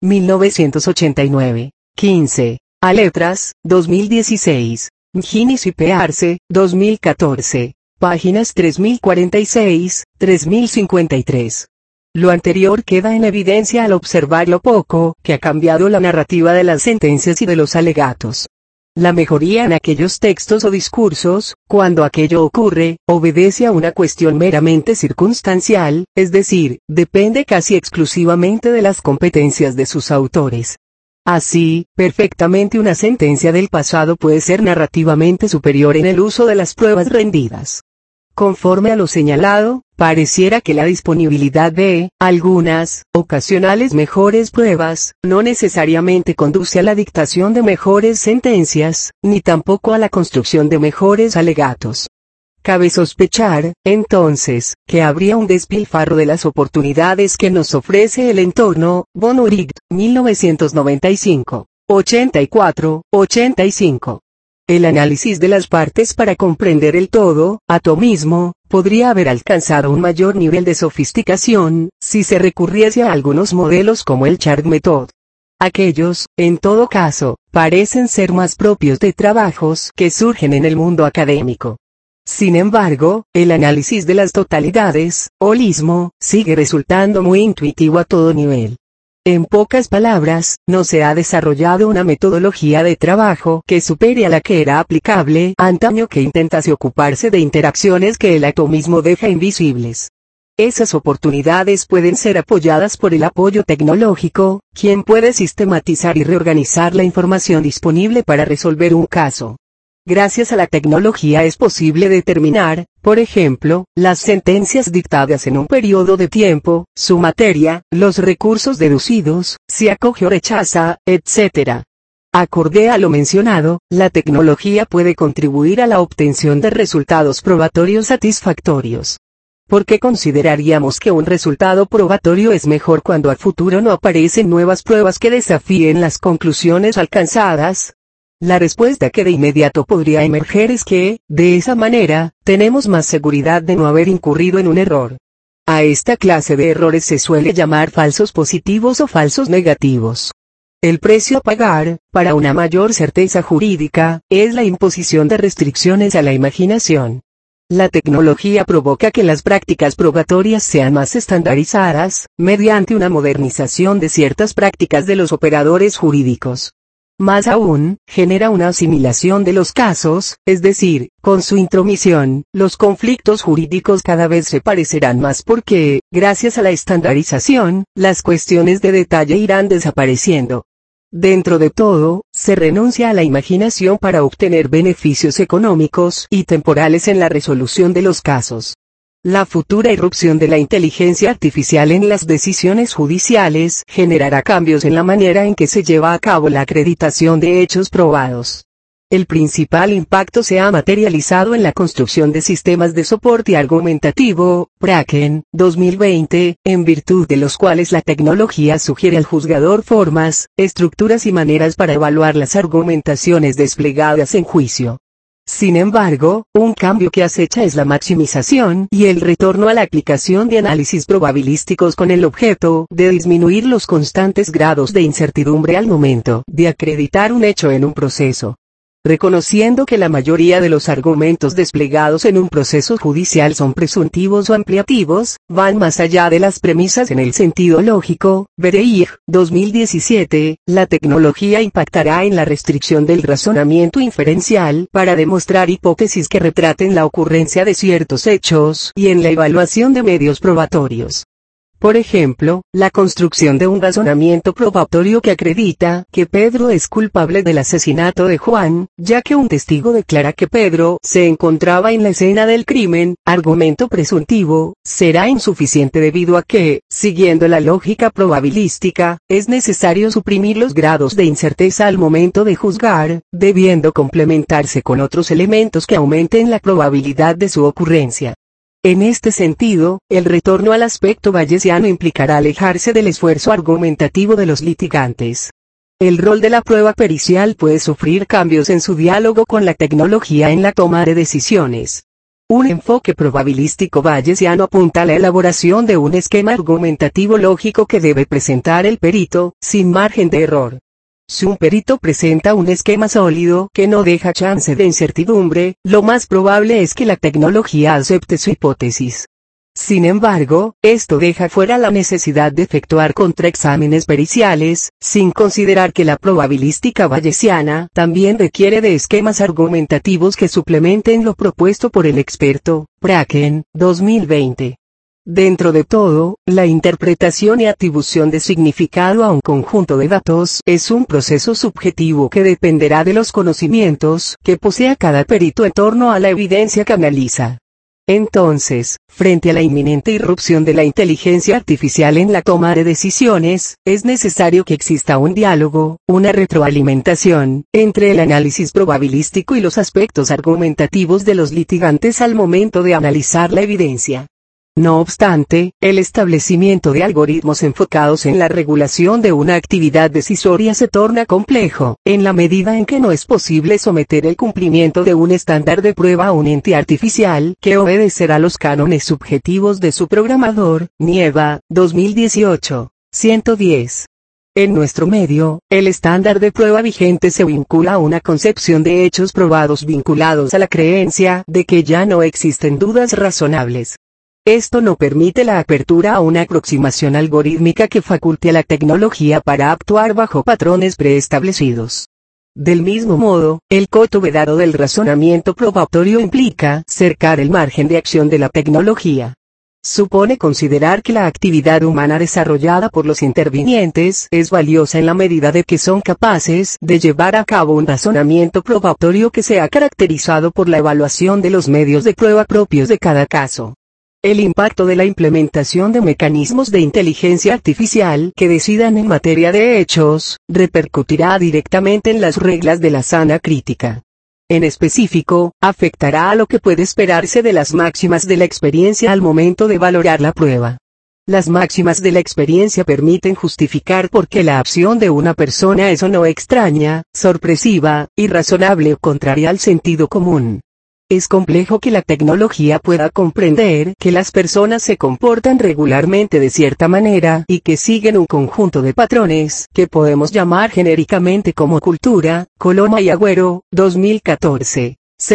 1989. 15. A letras, 2016. Mginis y Pearce, 2014. Páginas 3046, 3053. Lo anterior queda en evidencia al observar lo poco que ha cambiado la narrativa de las sentencias y de los alegatos. La mejoría en aquellos textos o discursos, cuando aquello ocurre, obedece a una cuestión meramente circunstancial, es decir, depende casi exclusivamente de las competencias de sus autores. Así, perfectamente una sentencia del pasado puede ser narrativamente superior en el uso de las pruebas rendidas. Conforme a lo señalado, pareciera que la disponibilidad de algunas ocasionales mejores pruebas no necesariamente conduce a la dictación de mejores sentencias, ni tampoco a la construcción de mejores alegatos. Cabe sospechar, entonces, que habría un despilfarro de las oportunidades que nos ofrece el entorno. Von Wright, 1995. 84, 85. El análisis de las partes para comprender el todo, atomismo, podría haber alcanzado un mayor nivel de sofisticación, si se recurriese a algunos modelos como el Chart Method. Aquellos, en todo caso, parecen ser más propios de trabajos que surgen en el mundo académico. Sin embargo, el análisis de las totalidades, holismo, sigue resultando muy intuitivo a todo nivel. En pocas palabras, no se ha desarrollado una metodología de trabajo que supere a la que era aplicable antaño, que intentase ocuparse de interacciones que el atomismo deja invisibles. Esas oportunidades pueden ser apoyadas por el apoyo tecnológico, quien puede sistematizar y reorganizar la información disponible para resolver un caso. Gracias a la tecnología es posible determinar, por ejemplo, las sentencias dictadas en un periodo de tiempo, su materia, los recursos deducidos, si acoge o rechaza, etc. Acorde a lo mencionado, la tecnología puede contribuir a la obtención de resultados probatorios satisfactorios. ¿Por qué consideraríamos que un resultado probatorio es mejor cuando a futuro no aparecen nuevas pruebas que desafíen las conclusiones alcanzadas? La respuesta que de inmediato podría emerger es que, de esa manera, tenemos más seguridad de no haber incurrido en un error. A esta clase de errores se suele llamar falsos positivos o falsos negativos. El precio a pagar, para una mayor certeza jurídica, es la imposición de restricciones a la imaginación. La tecnología provoca que las prácticas probatorias sean más estandarizadas, mediante una modernización de ciertas prácticas de los operadores jurídicos. Más aún, genera una asimilación de los casos, es decir, con su intromisión, los conflictos jurídicos cada vez se parecerán más porque, gracias a la estandarización, las cuestiones de detalle irán desapareciendo. Dentro de todo, se renuncia a la imaginación para obtener beneficios económicos y temporales en la resolución de los casos. La futura irrupción de la inteligencia artificial en las decisiones judiciales generará cambios en la manera en que se lleva a cabo la acreditación de hechos probados. El principal impacto se ha materializado en la construcción de sistemas de soporte argumentativo, Praken, 2020, en virtud de los cuales la tecnología sugiere al juzgador formas, estructuras y maneras para evaluar las argumentaciones desplegadas en juicio. Sin embargo, un cambio que acecha es la maximización y el retorno a la aplicación de análisis probabilísticos con el objeto de disminuir los constantes grados de incertidumbre al momento de acreditar un hecho en un proceso. Reconociendo que la mayoría de los argumentos desplegados en un proceso judicial son presuntivos o ampliativos, van más allá de las premisas en el sentido lógico. Bereich, 2017, la tecnología impactará en la restricción del razonamiento inferencial para demostrar hipótesis que retraten la ocurrencia de ciertos hechos y en la evaluación de medios probatorios. Por ejemplo, la construcción de un razonamiento probatorio que acredita que Pedro es culpable del asesinato de Juan, ya que un testigo declara que Pedro se encontraba en la escena del crimen, argumento presuntivo, será insuficiente debido a que, siguiendo la lógica probabilística, es necesario suprimir los grados de incerteza al momento de juzgar, debiendo complementarse con otros elementos que aumenten la probabilidad de su ocurrencia. En este sentido, el retorno al aspecto bayesiano implicará alejarse del esfuerzo argumentativo de los litigantes. El rol de la prueba pericial puede sufrir cambios en su diálogo con la tecnología en la toma de decisiones. Un enfoque probabilístico bayesiano apunta a la elaboración de un esquema argumentativo lógico que debe presentar el perito, sin margen de error. Si un perito presenta un esquema sólido que no deja chance de incertidumbre, lo más probable es que la tecnología acepte su hipótesis. Sin embargo, esto deja fuera la necesidad de efectuar contraexámenes periciales, sin considerar que la probabilística bayesiana también requiere de esquemas argumentativos que suplementen lo propuesto por el experto. Bracken, 2020. Dentro de todo, la interpretación y atribución de significado a un conjunto de datos es un proceso subjetivo que dependerá de los conocimientos que posea cada perito en torno a la evidencia que analiza. Entonces, frente a la inminente irrupción de la inteligencia artificial en la toma de decisiones, es necesario que exista un diálogo, una retroalimentación, entre el análisis probabilístico y los aspectos argumentativos de los litigantes al momento de analizar la evidencia. No obstante, el establecimiento de algoritmos enfocados en la regulación de una actividad decisoria se torna complejo, en la medida en que no es posible someter el cumplimiento de un estándar de prueba a un ente artificial que obedecerá los cánones subjetivos de su programador. Nieva, 2018, 110. En nuestro medio, el estándar de prueba vigente se vincula a una concepción de hechos probados vinculados a la creencia de que ya no existen dudas razonables. Esto no permite la apertura a una aproximación algorítmica que faculte a la tecnología para actuar bajo patrones preestablecidos. Del mismo modo, el coto vedado del razonamiento probatorio implica cercar el margen de acción de la tecnología. Supone considerar que la actividad humana desarrollada por los intervinientes es valiosa en la medida de que son capaces de llevar a cabo un razonamiento probatorio que sea caracterizado por la evaluación de los medios de prueba propios de cada caso. El impacto de la implementación de mecanismos de inteligencia artificial que decidan en materia de hechos, repercutirá directamente en las reglas de la sana crítica. En específico, afectará a lo que puede esperarse de las máximas de la experiencia al momento de valorar la prueba. Las máximas de la experiencia permiten justificar por qué la acción de una persona es o no extraña, sorpresiva, irrazonable o contraria al sentido común. Es complejo que la tecnología pueda comprender que las personas se comportan regularmente de cierta manera y que siguen un conjunto de patrones que podemos llamar genéricamente como cultura. Coloma y Agüero, 2014,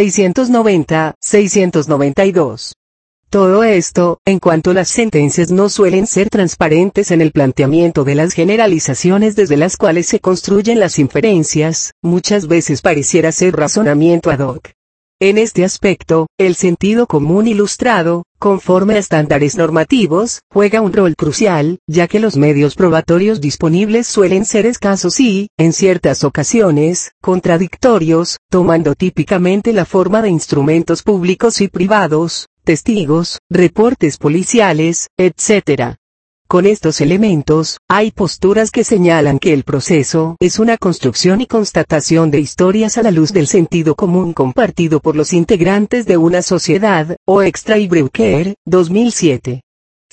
690-692. Todo esto, en cuanto las sentencias no suelen ser transparentes en el planteamiento de las generalizaciones desde las cuales se construyen las inferencias, muchas veces pareciera ser razonamiento ad hoc. En este aspecto, el sentido común ilustrado, conforme a estándares normativos, juega un rol crucial, ya que los medios probatorios disponibles suelen ser escasos y, en ciertas ocasiones, contradictorios, tomando típicamente la forma de instrumentos públicos y privados, testigos, reportes policiales, etc. Con estos elementos, hay posturas que señalan que el proceso es una construcción y constatación de historias a la luz del sentido común compartido por los integrantes de una sociedad, Oextra y Breuker, 2007.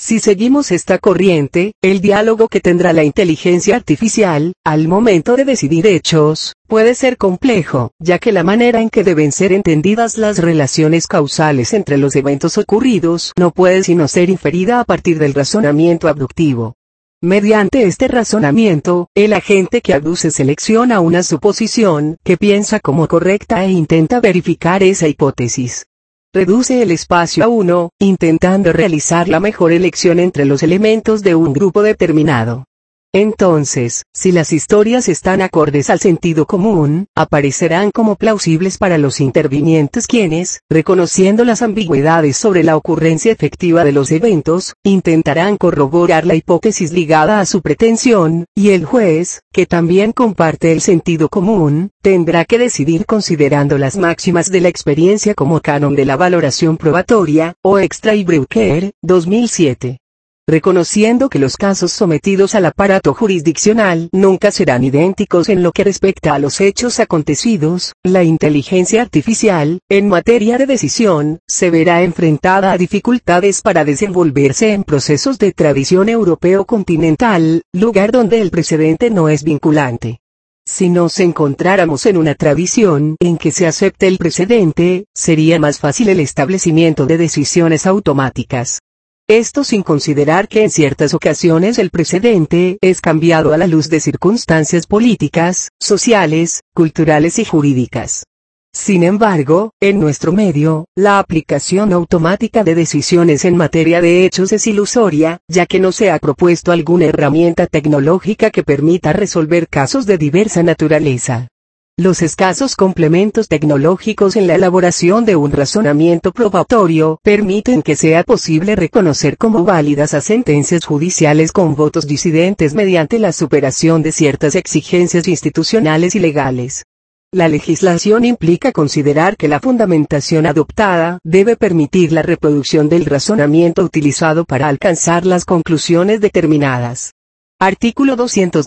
Si seguimos esta corriente, el diálogo que tendrá la inteligencia artificial, al momento de decidir hechos, puede ser complejo, ya que la manera en que deben ser entendidas las relaciones causales entre los eventos ocurridos no puede sino ser inferida a partir del razonamiento abductivo. Mediante este razonamiento, el agente que abduce selecciona una suposición que piensa como correcta e intenta verificar esa hipótesis. Reduce el espacio a uno, intentando realizar la mejor elección entre los elementos de un grupo determinado. Entonces, si las historias están acordes al sentido común, aparecerán como plausibles para los intervinientes quienes, reconociendo las ambigüedades sobre la ocurrencia efectiva de los eventos, intentarán corroborar la hipótesis ligada a su pretensión, y el juez, que también comparte el sentido común, tendrá que decidir considerando las máximas de la experiencia como canon de la valoración probatoria, o Extra y Breuker, 2007. Reconociendo que los casos sometidos al aparato jurisdiccional nunca serán idénticos en lo que respecta a los hechos acontecidos, la inteligencia artificial, en materia de decisión, se verá enfrentada a dificultades para desenvolverse en procesos de tradición europeo continental, lugar donde el precedente no es vinculante. Si nos encontráramos en una tradición en que se acepte el precedente, sería más fácil el establecimiento de decisiones automáticas. Esto sin considerar que en ciertas ocasiones el precedente es cambiado a la luz de circunstancias políticas, sociales, culturales y jurídicas. Sin embargo, en nuestro medio, la aplicación automática de decisiones en materia de hechos es ilusoria, ya que no se ha propuesto alguna herramienta tecnológica que permita resolver casos de diversa naturaleza. Los escasos complementos tecnológicos en la elaboración de un razonamiento probatorio permiten que sea posible reconocer como válidas a sentencias judiciales con votos disidentes mediante la superación de ciertas exigencias institucionales y legales. La legislación implica considerar que la fundamentación adoptada debe permitir la reproducción del razonamiento utilizado para alcanzar las conclusiones determinadas. Artículo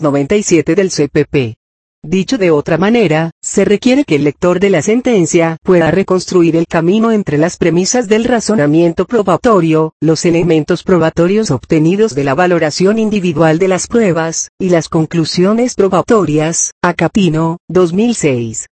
297 del CPP. Dicho de otra manera, se requiere que el lector de la sentencia pueda reconstruir el camino entre las premisas del razonamiento probatorio, los elementos probatorios obtenidos de la valoración individual de las pruebas, y las conclusiones probatorias, Acapino, 2006.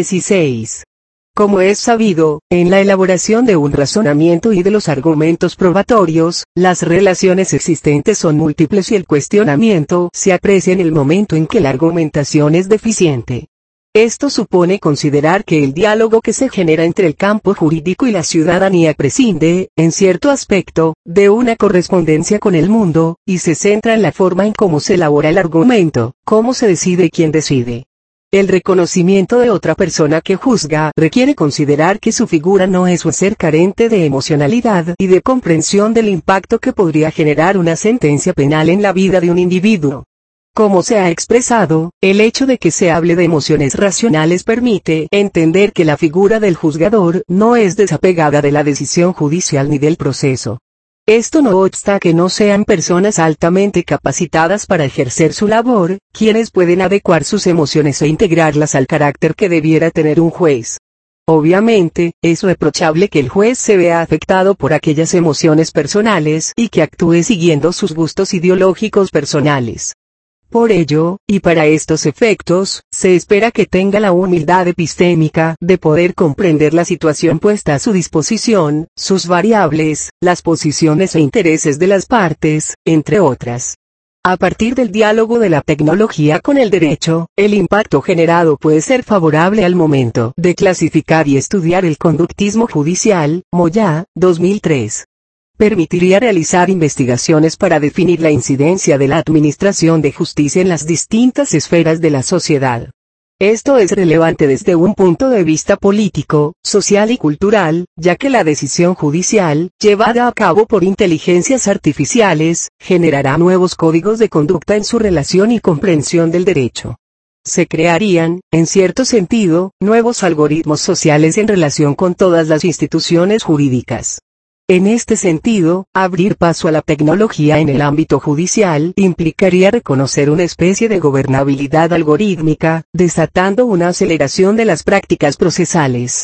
16. Como es sabido, en la elaboración de un razonamiento y de los argumentos probatorios, las relaciones existentes son múltiples y el cuestionamiento se aprecia en el momento en que la argumentación es deficiente. Esto supone considerar que el diálogo que se genera entre el campo jurídico y la ciudadanía prescinde, en cierto aspecto, de una correspondencia con el mundo, y se centra en la forma en cómo se elabora el argumento, cómo se decide y quién decide. El reconocimiento de otra persona que juzga requiere considerar que su figura no es un ser carente de emocionalidad y de comprensión del impacto que podría generar una sentencia penal en la vida de un individuo. Como se ha expresado, el hecho de que se hable de emociones racionales permite entender que la figura del juzgador no es desapegada de la decisión judicial ni del proceso. Esto no obsta que no sean personas altamente capacitadas para ejercer su labor, quienes pueden adecuar sus emociones e integrarlas al carácter que debiera tener un juez. Obviamente, es reprochable que el juez se vea afectado por aquellas emociones personales y que actúe siguiendo sus gustos ideológicos personales. Por ello, y para estos efectos, se espera que tenga la humildad epistémica de poder comprender la situación puesta a su disposición, sus variables, las posiciones e intereses de las partes, entre otras. A partir del diálogo de la tecnología con el derecho, el impacto generado puede ser favorable al momento de clasificar y estudiar el conductismo judicial, Moya, 2003. Permitiría realizar investigaciones para definir la incidencia de la administración de justicia en las distintas esferas de la sociedad. Esto es relevante desde un punto de vista político, social y cultural, ya que la decisión judicial, llevada a cabo por inteligencias artificiales, generará nuevos códigos de conducta en su relación y comprensión del derecho. Se crearían, en cierto sentido, nuevos algoritmos sociales en relación con todas las instituciones jurídicas. En este sentido, abrir paso a la tecnología en el ámbito judicial implicaría reconocer una especie de gobernabilidad algorítmica, desatando una aceleración de las prácticas procesales.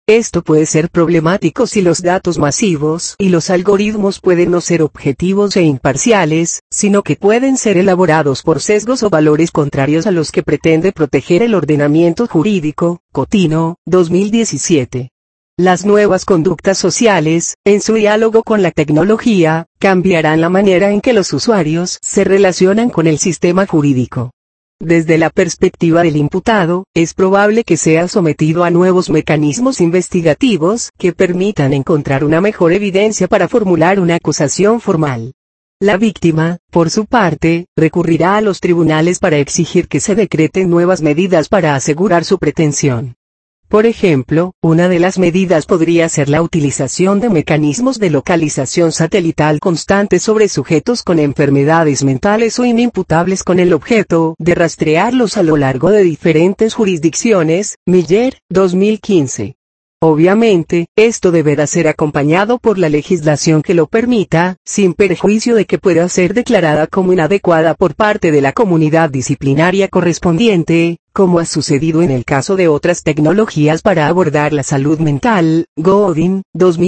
Esto puede ser problemático si los datos masivos y los algoritmos pueden no ser objetivos e imparciales, sino que pueden ser elaborados por sesgos o valores contrarios a los que pretende proteger el ordenamiento jurídico. Cotino, 2017. Las nuevas conductas sociales, en su diálogo con la tecnología, cambiarán la manera en que los usuarios se relacionan con el sistema jurídico. Desde la perspectiva del imputado, es probable que sea sometido a nuevos mecanismos investigativos que permitan encontrar una mejor evidencia para formular una acusación formal. La víctima, por su parte, recurrirá a los tribunales para exigir que se decreten nuevas medidas para asegurar su pretensión. Por ejemplo, una de las medidas podría ser la utilización de mecanismos de localización satelital constante sobre sujetos con enfermedades mentales o inimputables con el objeto de rastrearlos a lo largo de diferentes jurisdicciones. Miller, 2015. Obviamente, esto deberá ser acompañado por la legislación que lo permita, sin perjuicio de que pueda ser declarada como inadecuada por parte de la comunidad disciplinaria correspondiente, como ha sucedido en el caso de otras tecnologías para abordar la salud mental. Godin,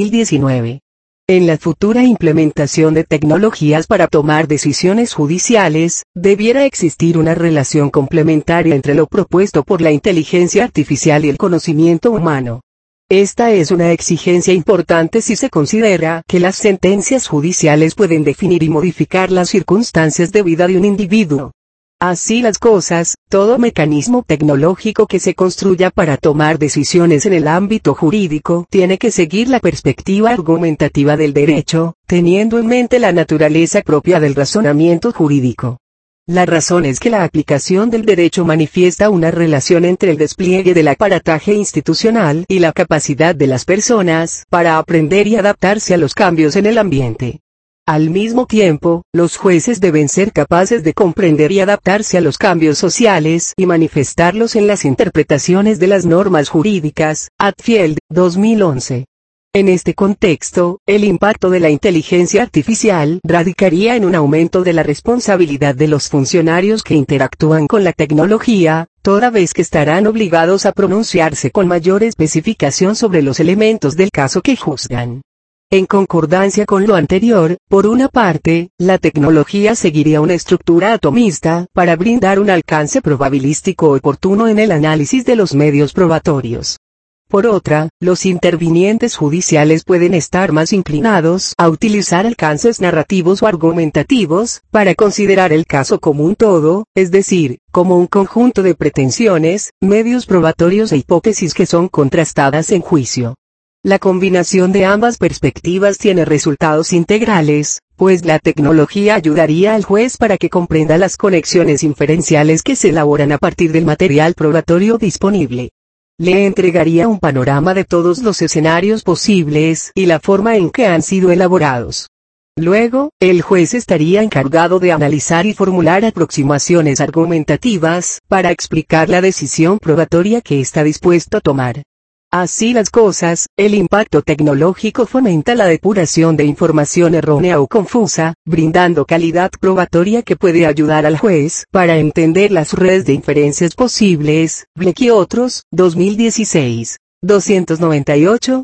2019. En la futura implementación de tecnologías para tomar decisiones judiciales, debiera existir una relación complementaria entre lo propuesto por la inteligencia artificial y el conocimiento humano. Esta es una exigencia importante si se considera que las sentencias judiciales pueden definir y modificar las circunstancias de vida de un individuo. Así las cosas, todo mecanismo tecnológico que se construya para tomar decisiones en el ámbito jurídico tiene que seguir la perspectiva argumentativa del derecho, teniendo en mente la naturaleza propia del razonamiento jurídico. La razón es que la aplicación del derecho manifiesta una relación entre el despliegue del aparataje institucional y la capacidad de las personas para aprender y adaptarse a los cambios en el ambiente. Al mismo tiempo, los jueces deben ser capaces de comprender y adaptarse a los cambios sociales y manifestarlos en las interpretaciones de las normas jurídicas. Atfield, 2011. En este contexto, el impacto de la inteligencia artificial radicaría en un aumento de la responsabilidad de los funcionarios que interactúan con la tecnología, toda vez que estarán obligados a pronunciarse con mayor especificación sobre los elementos del caso que juzgan. En concordancia con lo anterior, por una parte, la tecnología seguiría una estructura atomista para brindar un alcance probabilístico oportuno en el análisis de los medios probatorios. Por otra, los intervinientes judiciales pueden estar más inclinados a utilizar alcances narrativos o argumentativos, para considerar el caso como un todo, es decir, como un conjunto de pretensiones, medios probatorios e hipótesis que son contrastadas en juicio. La combinación de ambas perspectivas tiene resultados integrales, pues la tecnología ayudaría al juez para que comprenda las conexiones inferenciales que se elaboran a partir del material probatorio disponible. Le entregaría un panorama de todos los escenarios posibles y la forma en que han sido elaborados. Luego, el juez estaría encargado de analizar y formular aproximaciones argumentativas para explicar la decisión probatoria que está dispuesto a tomar. Así las cosas, el impacto tecnológico fomenta la depuración de información errónea o confusa, brindando calidad probatoria que puede ayudar al juez para entender las redes de inferencias posibles. Bleck y otros, 2016. 298,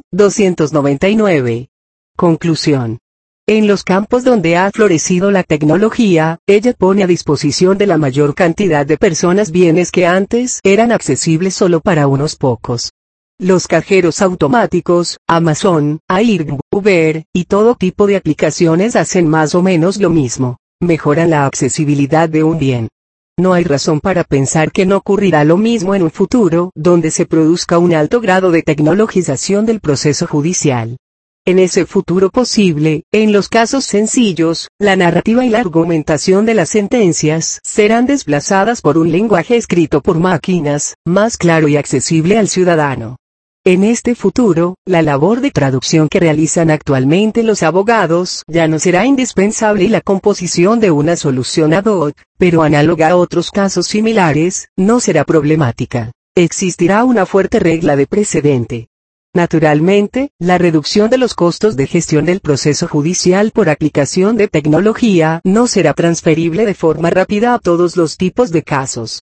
299. Conclusión. En los campos donde ha florecido la tecnología, ella pone a disposición de la mayor cantidad de personas bienes que antes eran accesibles solo para unos pocos. Los cajeros automáticos, Amazon, Airbnb, Uber, y todo tipo de aplicaciones hacen más o menos lo mismo, mejoran la accesibilidad de un bien. No hay razón para pensar que no ocurrirá lo mismo en un futuro donde se produzca un alto grado de tecnologización del proceso judicial. En ese futuro posible, en los casos sencillos, la narrativa y la argumentación de las sentencias serán desplazadas por un lenguaje escrito por máquinas, más claro y accesible al ciudadano. En este futuro, la labor de traducción que realizan actualmente los abogados ya no será indispensable y la composición de una solución ad hoc, pero análoga a otros casos similares, no será problemática. Existirá una fuerte regla de precedente. Naturalmente, la reducción de los costos de gestión del proceso judicial por aplicación de tecnología no será transferible de forma rápida a todos los tipos de casos.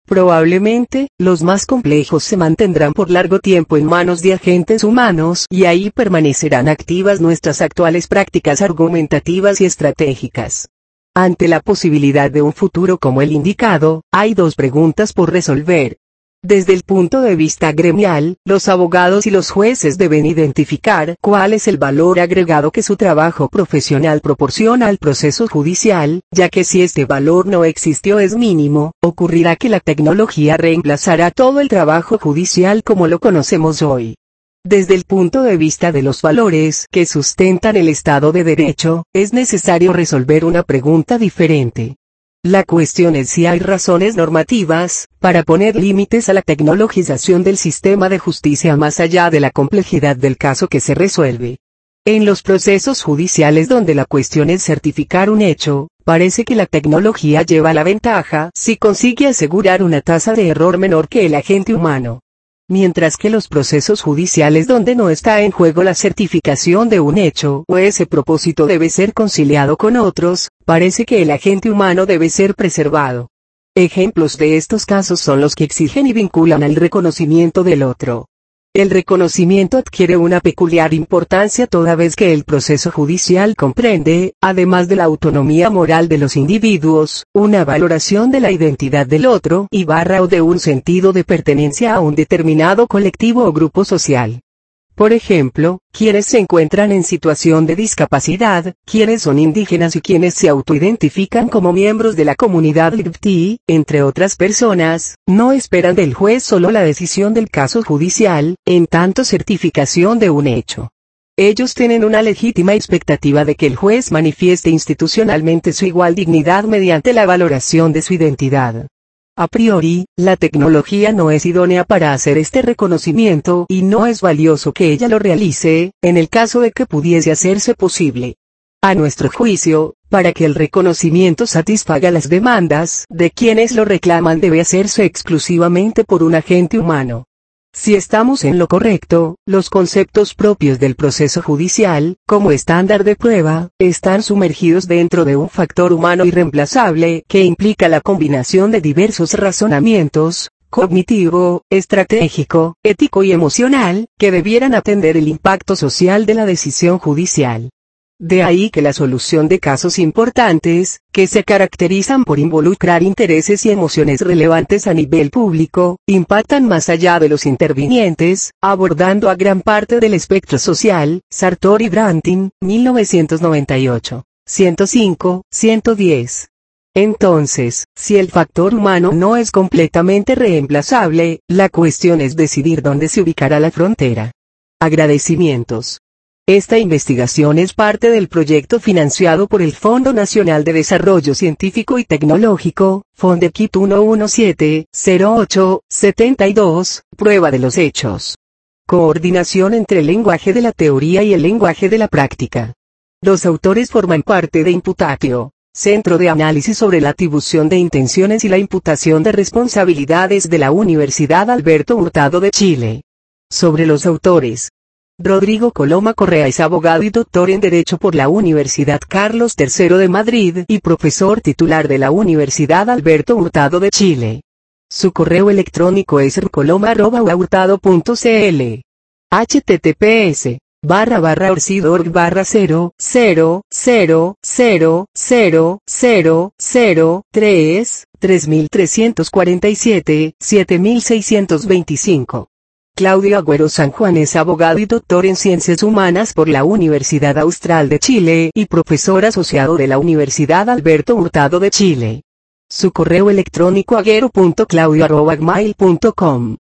Probablemente, los más complejos se mantendrán por largo tiempo en manos de agentes humanos y ahí permanecerán activas nuestras actuales prácticas argumentativas y estratégicas. Ante la posibilidad de un futuro como el indicado, hay dos preguntas por resolver. Desde el punto de vista gremial, los abogados y los jueces deben identificar cuál es el valor agregado que su trabajo profesional proporciona al proceso judicial, ya que si este valor no existió es mínimo, ocurrirá que la tecnología reemplazará todo el trabajo judicial como lo conocemos hoy. Desde el punto de vista de los valores que sustentan el Estado de Derecho, es necesario resolver una pregunta diferente. La cuestión es si hay razones normativas para poner límites a la tecnologización del sistema de justicia más allá de la complejidad del caso que se resuelve. En los procesos judiciales donde la cuestión es certificar un hecho, parece que la tecnología lleva la ventaja si consigue asegurar una tasa de error menor que el agente humano. Mientras que los procesos judiciales donde no está en juego la certificación de un hecho o ese propósito debe ser conciliado con otros, parece que el agente humano debe ser preservado. Ejemplos de estos casos son los que exigen y vinculan al reconocimiento del otro. El reconocimiento adquiere una peculiar importancia toda vez que el proceso judicial comprende, además de la autonomía moral de los individuos, una valoración de la identidad del otro o de un sentido de pertenencia a un determinado colectivo o grupo social. Por ejemplo, quienes se encuentran en situación de discapacidad, quienes son indígenas y quienes se autoidentifican como miembros de la comunidad LGBT, entre otras personas, no esperan del juez solo la decisión del caso judicial, en tanto certificación de un hecho. Ellos tienen una legítima expectativa de que el juez manifieste institucionalmente su igual dignidad mediante la valoración de su identidad. A priori, la tecnología no es idónea para hacer este reconocimiento y no es valioso que ella lo realice, en el caso de que pudiese hacerse posible. A nuestro juicio, para que el reconocimiento satisfaga las demandas de quienes lo reclaman debe hacerse exclusivamente por un agente humano. Si estamos en lo correcto, los conceptos propios del proceso judicial, como estándar de prueba, están sumergidos dentro de un factor humano irreemplazable que implica la combinación de diversos razonamientos, cognitivo, estratégico, ético y emocional, que debieran atender el impacto social de la decisión judicial. De ahí que la solución de casos importantes, que se caracterizan por involucrar intereses y emociones relevantes a nivel público, impactan más allá de los intervinientes, abordando a gran parte del espectro social. Sartor y Brantin, 1998. 105, 110. Entonces, si el factor humano no es completamente reemplazable, la cuestión es decidir dónde se ubicará la frontera. Agradecimientos. Esta investigación es parte del proyecto financiado por el Fondo Nacional de Desarrollo Científico y Tecnológico, FONDECIT 117-08-72, Prueba de los hechos. Coordinación entre el lenguaje de la teoría y el lenguaje de la práctica. Los autores forman parte de Imputatio, Centro de Análisis sobre la Atribución de Intenciones y la Imputación de Responsabilidades de la Universidad Alberto Hurtado de Chile. Sobre los autores. Rodrigo Coloma Correa es abogado y doctor en Derecho por la Universidad Carlos III de Madrid y profesor titular de la Universidad Alberto Hurtado de Chile. Su correo electrónico es rcoloma@hurtado.cl. https://org/000000003 3347 7625. Claudio Agüero San Juan es abogado y doctor en Ciencias Humanas por la Universidad Austral de Chile y profesor asociado de la Universidad Alberto Hurtado de Chile. Su correo electrónico aguero.claudio@gmail.com.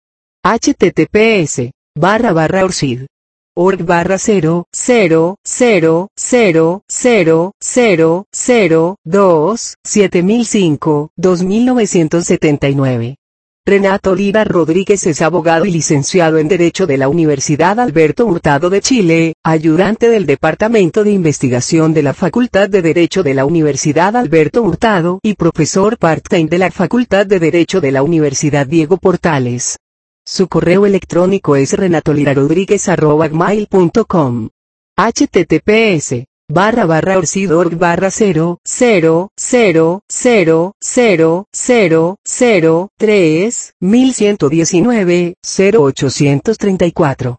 https://org/0000002-7005-2979. Renato Oliva Rodríguez es abogado y licenciado en Derecho de la Universidad Alberto Hurtado de Chile, ayudante del Departamento de Investigación de la Facultad de Derecho de la Universidad Alberto Hurtado y profesor part-time de la Facultad de Derecho de la Universidad Diego Portales. Su correo electrónico es renatolirarodriguez@gmail.com. https org/org/0 0 0 0 0 0 0 3 1119 0834